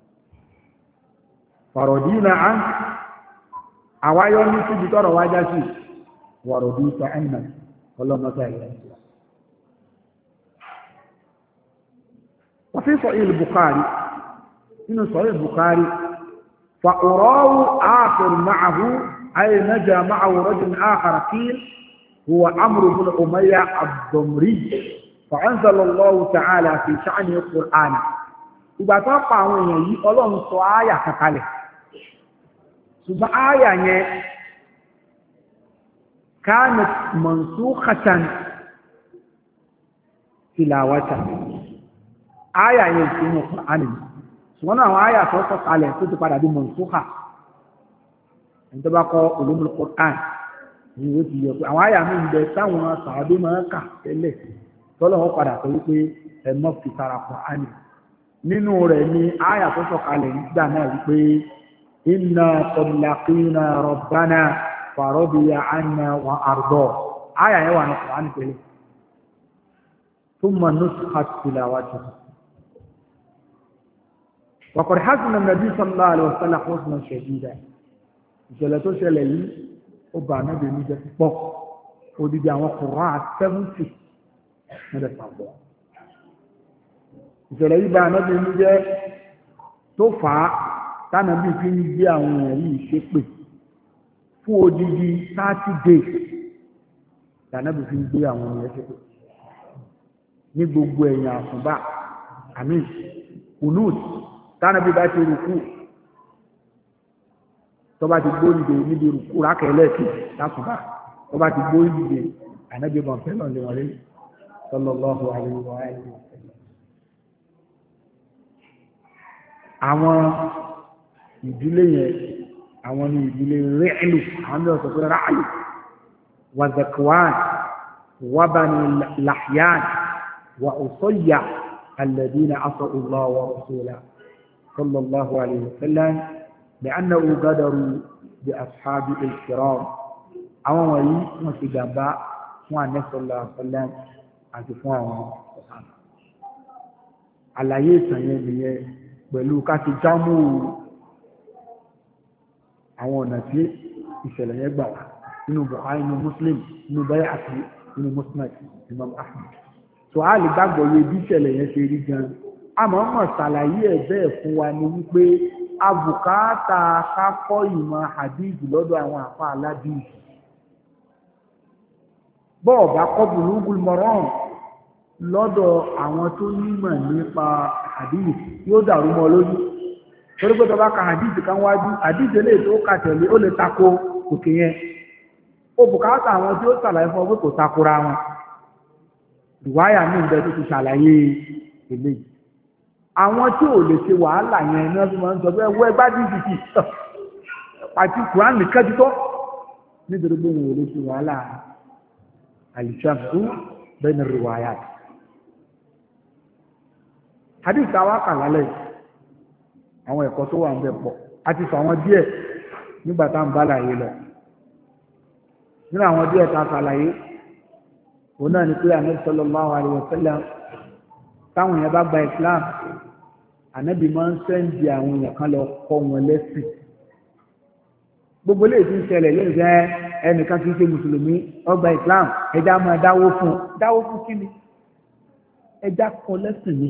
faradina an àwáyọ́ ní síbi tọ́rọ̀ wájá sí waradita anna ọlọ́run ọba ìyẹn وفي صحيح البخاري إنه صحيح البخاري فأراه آخر معه أي نجا معه رجل آخر قيل هو عمرو بن أمية الضمري فأنزل الله تعالى في شأن القرآن إذا تقع وين يقولون سوايا ككاله سوايا كانت منسوخة تلاوة aya yẹn ti mú Kùránì ṣùgbọ́n àwọn aya tó sọ kalẹ̀ tó ti padà bí mọ̀nsúkà ẹni tó bá kọ́ ulumul Qur'an ní ìwé ti yẹ pé àwọn aya mi ń bẹ táwọn sàádé máa kà tẹ́lẹ̀ tọ́lọ́ wọn padà sọ wípé ẹ mọ́ fi tara Kùránì nínú rẹ̀ ni aya tó sọ kalẹ̀ nígbà náà wípé inna qad laqina rabbana faradiya anna wa arda aya yẹn wà ní Kùránì tẹ́lẹ̀ thumma nusikhat tilawatuhu. وقد حسن النبي صلى الله عليه وسلم حسنا شديدا ìṣẹ̀lẹ̀ tó ṣẹlẹ̀ yìí ó bá Ànábì ní jẹ́ pọ̀ odidi àwọn Qur'an 70 nílẹ̀ pàpọ̀ ìṣẹ̀lẹ̀ yìí bá Ànábì ní jẹ́ tó fà á tánàbí fi ń gbé àwọn èèyàn yìí ṣépè fún odidi 30 days tánàbí fi ń gbé àwọn èèyàn ṣépè ní gbogbo ẹ̀yìn àsùnbà àmín kunut tánàbí bá ti rùkú tó bá ti gbóyìnbó níbi rùkú rákẹ̀lẹ́ẹ̀kì lásùbà tó bá ti gbóyìnbó ànábì bọ̀ fẹ́lọ̀ lè wọlé sallallahu alaihi wa alihi wa sallam. àwọn ìdílé yẹn àwọn ní ìdílé Ri'lu àwọn ní ọ̀sọ̀ fúnra Ra'lu wa Zakwan wa Bani Lahyan wa Usayya alladhina asa'u Allah wa rasulahu صلى الله عليه وسلم لأنه غدروا بأصحاب الكرام àwọn wọ̀nyí wọ́n ti gàmbá fún ànẹ́sọ̀lá ọ̀pọ̀lá àti fún àwọn ọ̀sán àlàyé ìtàn yẹn nìyẹn pẹ̀lú káti jámù àwọn ọ̀nà tí ìṣẹ̀lẹ̀ yẹn gbà wá nínú Bukhari nínú Muslim nínú Bayhaqi nínú Musnad Imam Ahmad tó a lè gbàgbọ́ yẹ bí ìṣẹ̀lẹ̀ yẹn ṣe rí gan àmọ́ mọ̀ ṣàlàyé ẹ̀ bẹ́ẹ̀ fún wa ní wípé abùkátà kákọ́ ìmọ̀ hadith lọ́dọ̀ àwọn àfa aládìí bọ́ọ̀ bá kọ́ Bulugul Maram lọ́dọ̀ àwọn tó nímọ̀ nípa hadith yóò dàrú mọ́ lójú torí pé tọba ka hadith kan wájú hadith lè tó kà tẹ̀lé ó lè tako òkè yẹn ó bùkátà àwọn tí ó ṣàlàyé fún ọ pé kò takora wọn ìwáyà ní ìbẹ́ tó ti ṣàlàyé eléyìí àwọn tí ò lè ṣe wàhálà yẹn ní wọ́n fi máa ń sọ pé ẹwọ́ ẹgbá dìbìtì àti Kùránì kẹ́jútọ́ nítorí pé wọn ò lè ṣe wàhálà al-jam'u bayna ar-riwayat. hadith àwa kà lálẹ́ àwọn ẹ̀kọ́ tó wà ń bẹ pọ̀ a ti sọ àwọn díẹ̀ nígbà tá ń bá láyé lọ nínú àwọn díẹ̀ tá a ṣàlàyé òun náà ni pé Ànábì sallallahu alaihi wasallam táwọn èèyàn bá gba Islam Ànábì máa ń sẹ́ǹdì àwọn èèyàn kan lọ kọ́ wọn lẹ́sìn gbogbo lè ti ń ṣẹlẹ̀ lẹ́yìn jẹ́ ẹnìkan kì í ṣe mùsùlùmí ọgbà Islam ẹja máa dáwó fún kí ni ẹja kọ́ lẹ́sìn ni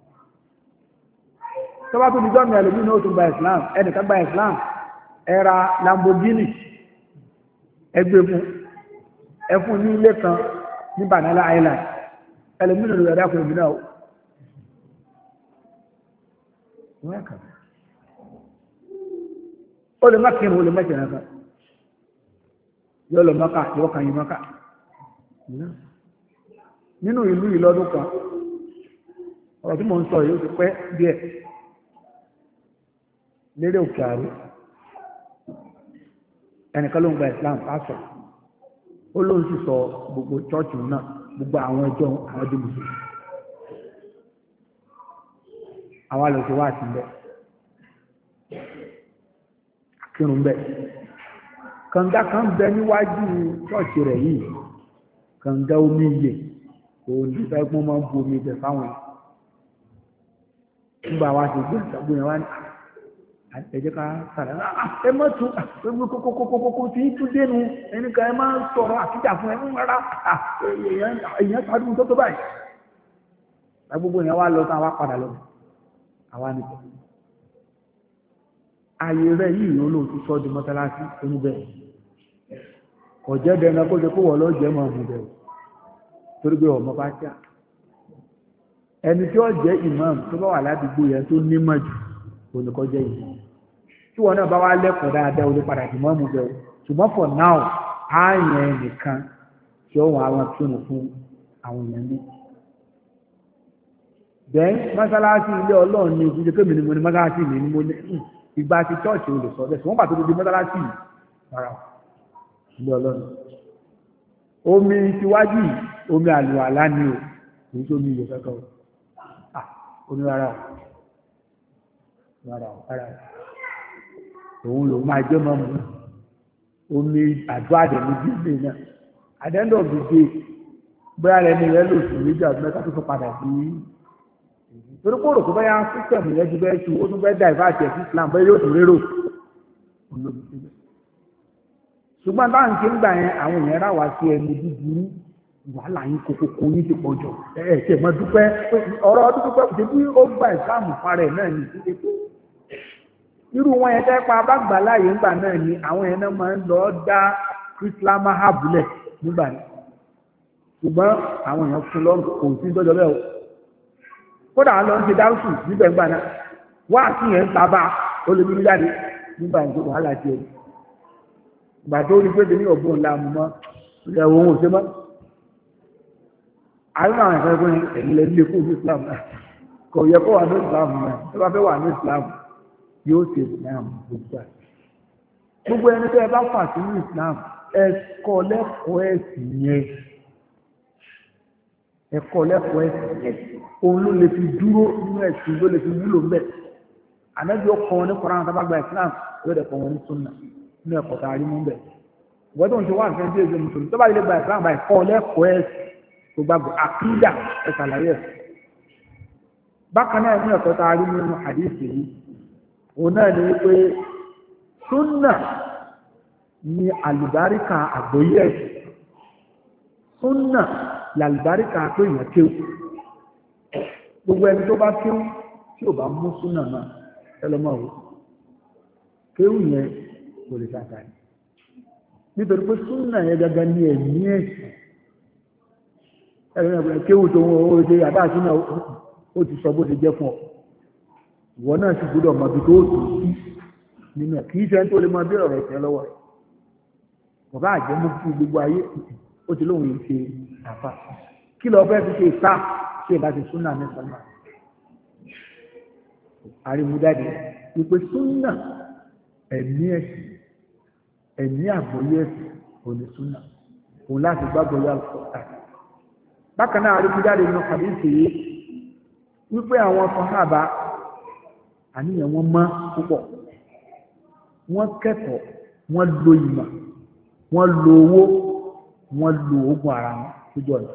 tọ́ba tó di gọ́ọ̀mù ẹlòmí náà tó gba Islam ẹnìkan gba Islam ẹ ra Lamborghini ẹgbẹ́ ẹfún ní ilé kan ní Banana Island ẹlòmí náà ló yàrá kò èmi náà ó lè má kírun ó lè má jẹ̀rẹ̀ kan yóò lọ mọ́ká yóò kàn yín mọ́ká nínú ìlú ìlọ́dún kan ọ̀rọ̀ tí mo ń sọ yìí ó ti pẹ́ díẹ̀ lédè òkè àrí ẹnìkan ló ń gba Islam pásọ̀ ó lóun sì sọ gbogbo chọ́ọ̀chì náà gbogbo àwọn ẹjọ́ àwọn ẹjọ́ mùsùlùmí àwọn àlòsí wà sí bẹ́ẹ̀ kírun bẹ́ẹ̀ kànga kan bẹ níwájú chọ́ọ̀chì rẹ̀ yìí kànga omi iyè òun ní sẹ́gbọ́n máa ń bu omi ibẹ̀ fáwọn nígbà wa ti gbé ìṣàgbọ́n yẹn wá ní ẹ̀jẹ̀ ká sàrẹ̀ ẹ má tún kókókókókó tí tún dénú ẹnìkan ẹ má sọ̀rọ̀ àtijọ́ fún ẹ ń rárá èèyàn sàdúró tó tó báyìí gbogbo yẹn wá lọ sí àwa padà lọ àwa nìkan ààyè rẹ̀ yìí ló lóòótọ́ sọ́ di mọ́sálásí oníbẹ̀ ọ̀jẹ́ dẹ̀nà kó ṣe kó wọ̀ lọ́jẹ́ mọ́ ọ̀hún bẹ̀rù torí pé ọmọ bá jà ẹni tí ó jẹ́ imam tó bá wà ládùúgbò yẹn tó nímọ̀ jù olùkọ́ jẹ́ yìí tí wọn náà bá wá lẹ́kọ̀ọ́ dáadáa olè padà sí mọ́mú bẹ̀rù ṣùgbọ́n for now ààyè nìkan tí ó wọn àwọn túnú fún àwọn èèyàn ní. bẹ́ẹ̀ mọ́sálásí ilé ọlọ́run ní ìdíje kémi ni mo ní mọ́sálásí mi ni mo ní ìgbà tí chọ́ọ̀chì olè sọ bẹ́ẹ̀ ṣùgbọ́n pàtó di mọ́sálásí rárá ilé ọlọ́run omi tiwájú omi àlùwàlá ni o èyí tó mi ìyè kankan o omi rárá òun lòun máa jẹ́ mọ́mú omi àdó àdẹ̀mí bíbí náà àdẹ́ndọ̀ gbígbé bóyá ẹni rẹ lò sí méjì àti mẹ́ta tó tún padà sí torí kó rò kó báyà sísẹ̀mù yẹn ti bẹ́ẹ̀ tu ó tún bẹ́ẹ̀ dàìváàtì ẹ̀sìn Islam bẹ́ẹ̀ yóò tún rérò ṣùgbọ́n báwọn ṣe ń gbà yẹn àwọn èèyàn rà wá sí ẹni búburú wàhálà yín kókókó yín ti pọ̀ jù ṣe mọ́ dúpẹ́ ọ̀rọ̀ dúpẹ́ kò sí bí ó gba Islam parẹ́ náà ní ìdílé tó irú wọn yẹn tẹ́ pa abágbà láàyè ńgbà náà ni àwọn yẹn náà máa ń lọ dá Islam habulẹ̀ nígbà yẹn ṣùgbọ́n àwọn èèyàn fún lọ́rùn kò sí dọ́jọ́ bẹ́ẹ̀ o kódà àwọn lọ ń ṣe dáhùsù níbẹ̀ ńgbà náà wá sí yẹn ń sábà ó lè bí jáde nígbà yẹn tó wàhálà tiẹ̀ ìgbà tó rí pé ní ọ̀gbọ́n ńlá mu mọ́ ilẹ̀ òun ò ṣe mọ́ àwọn àwọn ẹ̀fẹ́ fún ẹ̀yìn lẹ́nu lè kó ní Islam náà kò yẹ kó wà ní Islam náà tó bá fẹ́ wà ní Islam yóò ṣe Islam gbogbo àti gbogbo ẹni tó ẹ bá fà sí ní Islam ẹ̀kọ́ lẹ́kọ̀ọ́ ẹ̀sìn yẹn ẹ̀kọ́ lẹ́kọ̀ọ́ ẹ̀sìn yẹn òun ló lè fi dúró nínú ẹ̀sìn ló lè fi wúlò mbẹ́ ànábi ọkọ̀ wọn ní Kùránì tó bá gba Islam yóò dẹ̀ kọ́ wọn ní Sunna nínú ẹ̀kọ́ tá a rí mú mbẹ́ ìwọ́n tó ń ṣe wá nǹkan bí èzè mùsùlùmí tó bá yẹ gba Islam báyìí kọ́ lẹ́kọ̀ọ́ ẹ̀sìn tó gbàgbọ́ àkídà ẹ̀sàlàyé ẹ̀ bákan náà ní ẹ̀kọ́ tá a rí nínú hadisi yìí òun náà ní pé Sunna ní àlùbáríkà àgbọ́yé ẹ̀sìn Sunna làlùbáríkà pé èèyàn kéwù gbogbo ẹni tó bá kéwù tí ò bá mú Sunna náà ẹlọmọ òwò kéwù yẹn kò lè ṣàtàrí nítorí pé Sunna yẹn gẹ́gẹ́ ní ẹ̀mí ẹ̀sìn ẹ̀rọ kéwù tó wọ́n ó ṣe àbá Sunna ó ti sọ bó ṣe jẹ́ fún ọ ìwọ náà sì gbọ́dọ̀ mọ ibi tó tù sí nínú ẹ̀ kì í ṣe tó lè mọ bí ọ̀rọ̀ ìṣẹ́ lọ́wọ́ rẹ̀ bàbá àjẹmú fún gbogbo ayé ó ti lóun yìí ṣe àfà kí lọ fẹ́ fi ṣe ìta ṣe ìbá ti Sunna ní sọ́nà àrímúdáde wípé Sunna ẹ̀mí ẹ̀sìn ẹ̀mí àgbọ́yé ẹ̀sìn òní Sunna òun láti gbàgbọ́ yà lọ́kọ̀ọ́ta bákan náà àrímúdáde nínú kàdíìsì yìí wípé àwọn sàhábà àníyàn wọn mọ́ púpọ̀, wọ́n kẹ́kọ̀ọ́, wọ́n lo ìmọ̀, wọ́n lo owó, wọ́n lo oògùn ara wọn lójú ọ̀nà.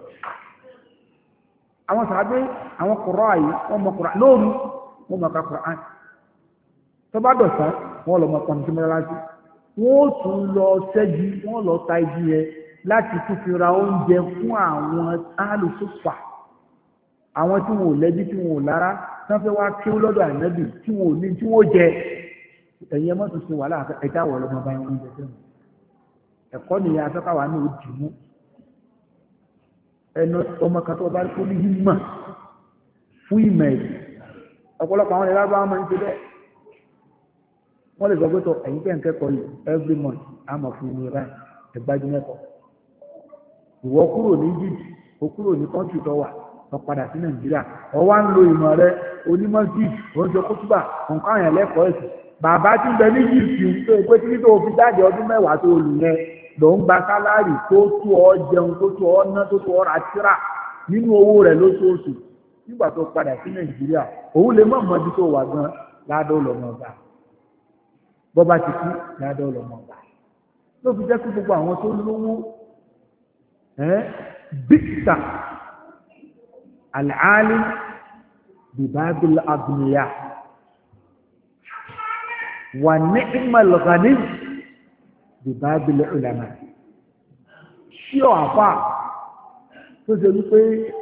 àwọn sàbẹ àwọn kùrọ̀ àyè wọ́n mọ kùrọ̀ lóru, wọ́n mọ ká kùrọ̀ àyè tó bá dọ̀sán wọ́n lọ mọ pọnmi mọ́ra láti wọ́n ó tún lọ ṣẹ́gi, wọ́n lọ ta igi yẹn láti tún fi ra oúnjẹ fún àwọn alùsùfà, àwọn tí wọn ò lẹ́bí tí wọn ò lára tán fẹ́ wá kí ó lọ́dọ̀ ànábì tí wọn ò ní tí wọ́n jẹ. ẹ̀yin ẹmọ́ tó ṣe wà láàfẹ́ ẹ̀dá wọ̀ lọ́mọ bá ń oúnjẹ sẹ́nu. ẹ̀kọ́ nìyẹn afẹ́káwá náà ó dì mú. ẹnu ọmọ kan tó bá rí kó ní hímà fún ìmọ̀ ẹ̀dì ọ̀pọ̀lọpọ̀ àwọn ẹ̀rọ bá máa ń ṣe bẹ́ẹ̀. wọ́n lè sọ pé tó ẹ̀yin tẹ̀ ń kẹ́kọ̀ọ́ yìí every month á mọ̀ fún mi ráì ẹ̀gbájú mẹ́kọ̀ọ́. ìwọ kúrò ní Egypt ó kúrò ní kọ́ńtì tó wà lọ padà sí Nàìjíríà ọ wá ń lo ìmọ̀ rẹ onímọ̀ jíìp oúnjẹ kótóbà nǹkan àyàn lẹ́kọ̀ọ́ ẹ̀sìn. bàbá tí ń bẹ ní Egypt tó pé títí tó fi jáde ọdún mẹ́wàá tó lù yẹn ló ń gba sálárì tó tó ọ jẹun tó tó ọ ná tó tó ọ ra tíra nínú owó rẹ̀ lóṣooṣù. nígbà tó padà sí Nàìjíríà òun lè mọ̀ mọ́jú tó wà gan ládọ́ ọlọ́mọ ọba bọ́ba ti kú ládọ́ ọlọ́mọ ọba ló fi jẹ́ kí gbogbo àwọn tó lówó bíkítà العالم بباب الأغنياء ونعم الغني بباب العلماء. ṣí ọ àfà tó ṣe wípé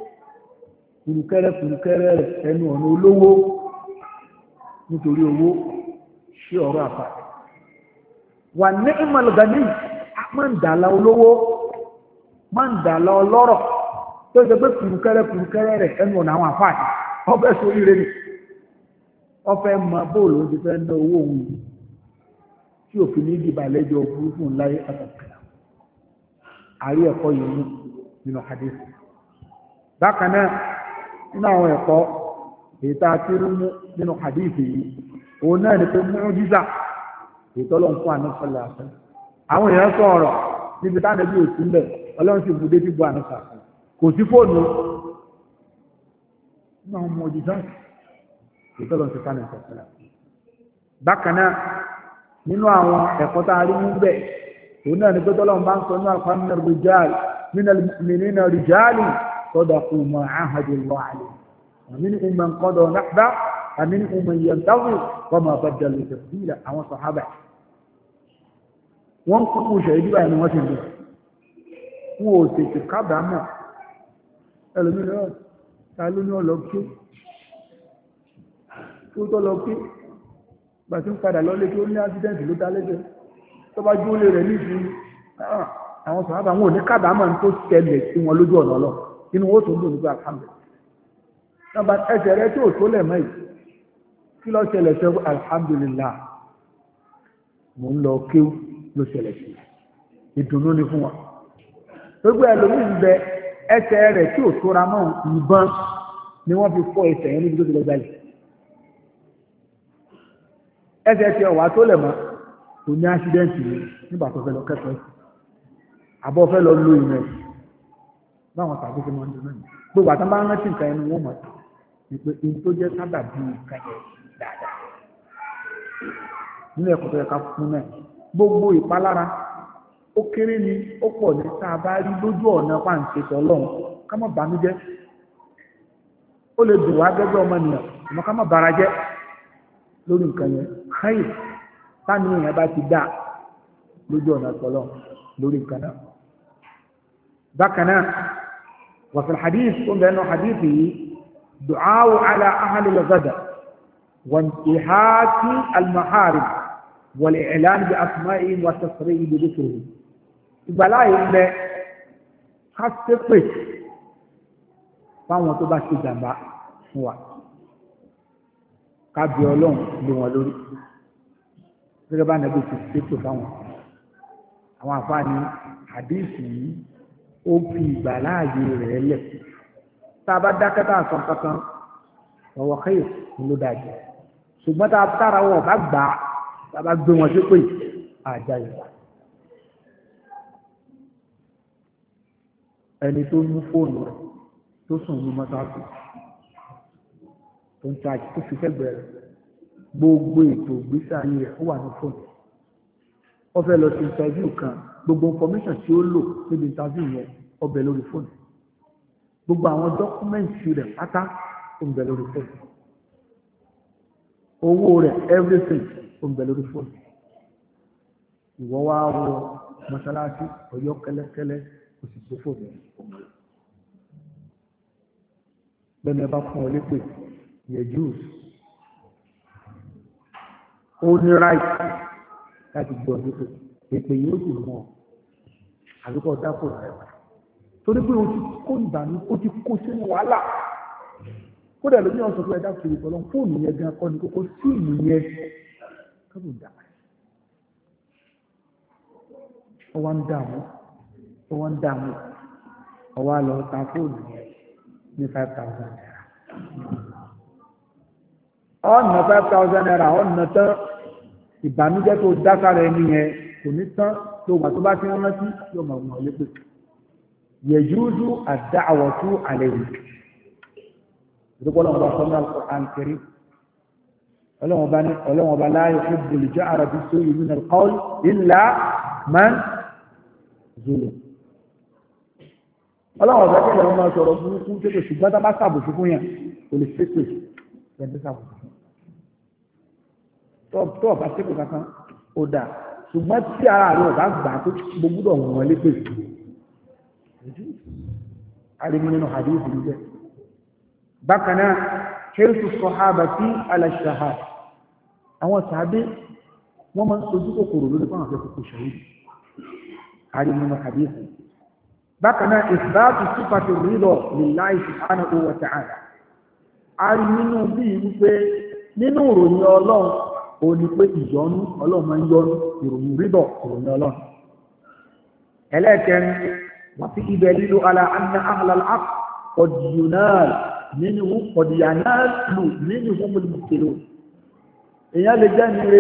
kùrùkẹrẹ rẹ ẹnu ọ̀nà olówó nítorí owó ṣí ọ̀rọ̀ àfà. wà ni'm al-ghani máa ń dàlà olówó máa ń dàlà ọlọ́rọ̀ tó ṣe pé kùrùkẹrẹ rẹ̀ ẹnu ọ̀nà àwọn àfáàdì ọbẹ̀ sórí rẹ̀ ni ọfẹ́ mọ bóòlù ó ti fẹ́ ná owó òun yìí tí òfin ní ìdìbà lẹ́jọ́ burúkú ńláyé àtàkùn àrí ẹ̀kọ́ yìí nínú hadith. bákan náà nínú àwọn ẹ̀kọ́ èyí tá a ti rí mú nínú hadith yìí òun náà ni pé mu'jiza èyí tọ́lọ́ ń fún àníṣọ́lá àfẹ́ àwọn èèyàn sọ̀rọ̀ níbi táwọn ẹbí ò sí ń bẹ̀ ọlọ́run sì bùdé tí bu àníṣà kò sí fóònù náà mọ òjìjáde ìtọ́lọ̀ ti fánà ìṣẹ̀fẹ́lá. bákan náà nínú àwọn ẹ̀kọ́ tá a rí mú bẹ́ẹ̀ òun náà ni pé tọ́lọ̀ bá ń sọ ní àpamọ́ rìjáàlì nínú rìjáàlì صدقوا ما عاهدوا الله عليه ومنهم من قضى نحبه ومنهم من ينتظر وما بدلوا تبديلا. àwọn sàhábà wọ́n kúkú ṣẹ̀yìn báyìí ni wọ́n ti lò wọn ò tètè kábàámọ̀ ẹlòmíràn ta ló ní ọlọ kí tó tọ́ lọ kí gbà tí ń padà lọ́lé tó ní accident ló dá lẹ́jẹ̀ tó bá jú lé rẹ̀ ní ìsinmi àwọn sàhábà wọn ò ní kábàámọ̀ tó ṣẹlẹ̀ sí wọn lójú ọ̀nà lọ inú wọn tó ń dùn nígbà alhamdulillah nàbà ẹsẹ̀ rẹ tí ò tó lẹ̀ mọ́ yìí kí ló ṣẹlẹ̀ sẹ́ alhamdulillah mò ń lọ kéwú ló ṣẹlẹ̀ sí ìdùnnú ni fún wa gbogbo ẹlòmíín bẹ ẹsẹ̀ rẹ̀ tí ò tóra mọ́ ìbọn ni wọ́n fi fọ́ ẹsẹ̀ yẹn níbi tó ti lọ gbáyìí ẹsẹ̀ tí ọ̀wà tó lẹ̀ mọ́ kò ní ásídẹ́ǹtì nígbà tó fẹ́ lọ kẹ́kọ̀ọ́ àbọ̀ fẹ́ lọ lo ìmọ̀ ẹ̀sìn báwọn tàbí ti máa ń dùn náà gbogbo àtàn bá ń rántí nǹkan ẹnu wọn mọ̀ ní pé ohun tó jẹ́ sábà bí nǹkan yẹn dáadáa nínú ẹ̀kọ́ tó yẹ ká fún náà gbogbo ìpalára ó kéré ni ó pọ̀ ní tá a bá rí lójú ọ̀nà pàǹtí tọ́lọ́run ká má bànújẹ́ ó lè dùn wá gẹ́gẹ́ ọmọnìyàn àmọ́ ká má bara jẹ́ lórí nǹkan yẹn káyì táni èèyàn bá ti dá lójú ọ̀nà tọ́lọ́run lórí nǹkan náà. bákan náà وفي الحديث قلنا بأنه حديثي دعاء على أهل الغدر وانتهاك المحارم والإعلان بأسمائهم والتصريح بذكرهم ìgbàlá yìí lẹ ká ṣépè fáwọn tó bá ṣe jàmbá fún wa ká bí Ọlọ́run lé wọn lórí gẹ́gẹ́ bá nàbí ti ṣépè fáwọn àwọn àfáàní àdéhùn yìí ó fi ìgbàláàyè rẹ̀ lẹ̀ tá a bá dákẹ́ tá a sọ kankan ọ̀wọ́ kẹ́yọ̀ ló dájú ṣùgbọ́n tá a tára wọn bá gbà á tá a bá gbé wọn ṣépè àjà ìgbà. ẹni tó mú fóònù rẹ̀ tó sùn ní mọ́sáàsì tó ń ṣáàjì tó fi fẹ́gbẹ̀ẹ́ rẹ̀ gbogbo ètò ìgbésí ayé rẹ̀ ó wà ní fóònù. Ó fẹ́ lọ sí interview kan, gbogbo information tí ó lò níbi interview yẹn ó bẹ lórí fóònù. Gbogbo àwọn dọ́kúmẹ́ǹtì rẹ̀ pátá ó ń bẹ lórí fóònù. Owó rẹ̀ everything ó ń bẹ lórí fóònù. Ìwọ wá wọ mọ́ṣáláṣí ọ̀yọ́ kẹ́lẹ́kẹ́lẹ́ kò sì gbé fóònù. Bẹ́ẹ̀ni ẹ bá fún ọ lépè yẹ jùs ó ní right láti gbọ́ lépè èpè yóò sì mọ̀ àbíkọ́ dápò rẹ̀ torí pé o ti kó ìbànú o ti kó sínú wàhálà kódà lóbi náà sọ pé ẹ̀dá kiri pọ̀lọ́ fóònù yẹn gan kọ́ ni kókó síìmù yẹn kábò dà ọwọ́ ń dààmú ọwọ́ àlọ́ ta fóònù yẹn ní 5,000 naira ọ̀nà 5,000 naira ọ̀nà tán ìbànújẹ́ tó dákàrà ẹni yẹn kò ní tán tó wà tó bá ti ń rántí yóò máa wọ̀n lépè yẹjúdú àdáwọ̀tú àlẹ́yìn ìdókòlò ọba sọ́nà Al-Qur'an Karim ọlọ́wọ́n bá láàyè fún bùlìjọ́ àràbí sóyè min al-qawl illa man zulim ọlọ́wọ́n bá tẹ̀lé ọmọ sọ̀rọ̀ burúkú tètè ṣùgbọ́n tá bá sàbòsí fún yàn kò lè ṣépè ẹni sàbòsí fún tó ọba ṣépè kankan ó dà ṣùgbọ́n tí ara rẹ̀ ọba gbà tó gbogbo wọ̀n lépè alimu nínú hadith níbẹ̀ bákan náà hirsu sahabati ala shahada àwọn sàábé wọ́n máa ń sojú kòkòrò lórí fún àwọn akẹ́kọ̀ọ́ ṣàhídì alimu nínú hadith bákan náà ìsìláàtù sípàtì rídọ̀ lillahi subhanahu wa ta'ala a rí nínú bí i wípé nínú ìròyìn ọlọ́run ó ní pé ìyọnú ọlọ́run máa ń yọnú ìròyìn rídọ̀ ìròyìn ọlọ́run ẹlẹ́ẹ̀kẹrin wọ́n fi ibẹ̀ lílo ala anna ahlal haqq qad nínú mọ̀lùmọ̀kèlò èèyàn lè jẹ́ nílé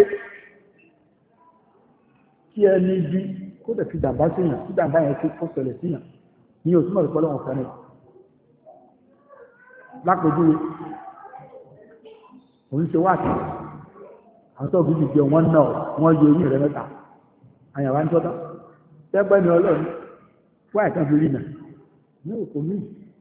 kí ẹni bí kó dẹ̀ fi dàbá síyàn tí dàbá yẹn tó fọ́sẹ̀lẹ̀ síyàn ní òtúmọ̀ ìpọ́lọ́wọ̀n fẹ́rẹ̀ lápòjúwe òun ṣe wáàtí àwọn tó gbígbì jẹ wọn náà wọn yọ orí rẹ mẹ́ta àyàwó ń tọ́tọ́ tẹ́gbẹ́ ni ọlọ́run fún àìsàn fi rí nà ní òkò mí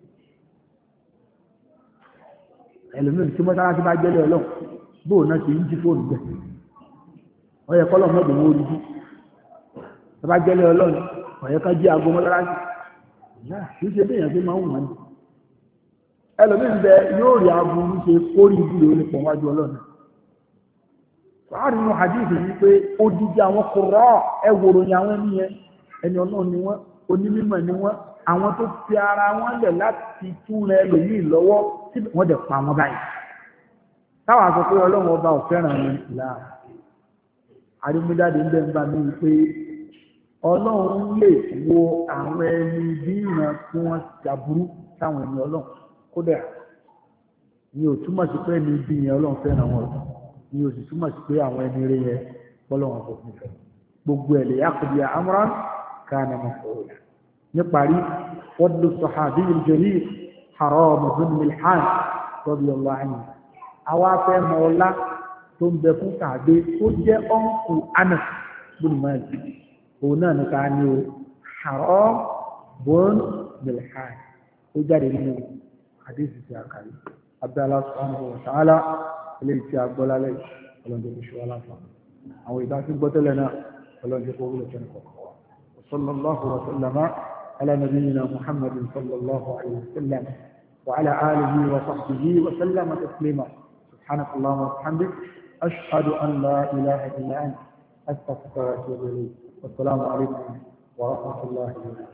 ẹlòmíràn tí mọ́tàlá ti bá jẹ́lẹ̀ ọlọ́run bóò náà ti ń jí fóònù jẹ ọyẹ kọ́lọ̀ mọ́dún wọn orí jí bá jẹ́lẹ̀ ọlọ́run ọ̀yẹ́ ká jí aago mọ́tàlásì kìí ṣe bí èèyàn fi máa ń wọ̀n ní ẹlòmí ń bẹ yóò rí aago ní ṣe kórì ìdílé onípọ̀ wájú ọlọ́run láàrin hadith ní pé odidi àwọn kòrọ́ ẹwòrò ní àwọn ẹni ọlọ́run ni wọ́n onímọ̀ ni wọ́n àwọn tó fi ara wọn lẹ̀ láti tún rẹ lòmíì lọ́wọ́ tí wọ́n dẹ̀ pa wọn báyìí táwọn sọ pé ọlọ́run ọba ò fẹ́ràn ní ìlà àrímúdáde ń bẹ́ ń bá mi pé ọlọ́run lè wo àwọn ẹni bí ìran tí wọ́n jàbúrú táwọn ẹni ọlọ́run kódà ni ò túmọ̀ sí pé ẹni bí yẹn ọlọ́run fẹ́ràn wọn ni ò sì túmọ̀ sí pé àwọn ẹni rẹ yẹn bọ́lọ́run kò fi fẹ́ gbogbo ẹ̀ lè yàkùdí amran kana maf'ula níparí fadlu sahabi al-jalil Haram bin Milhan radiyallahu anhu àwa fẹ́ mọ ọlá tó ń bẹ fún tàbí ó jẹ́ ọ̀nkù Anas bin Malik òun náà nìkan ní o Haram bin Milhan ó jáde nínú àdéhùn ti àkàrí abdallah subhanahu wa ta'ala ilé tí a gbọ́ lálẹ́ ọlọ́dún oṣù aláfà àwọn ìdá tí gbọ́tẹ́lẹ̀ náà ọlọ́dún kó wúlò tẹ́lẹ̀ kọ̀ọ̀kan wa sallallahu wa sallama ala nabiyyina muhammadin sallallahu alaihi wa sallam wa ala alihi wa sahbihi wa sallama taslima subhanak allahumma wa bihamdik ashhadu an la ilaha illa anta astaghfiruka wa atubu ilayk wassalamu alaikum wa rahmatullahi wa barakatuh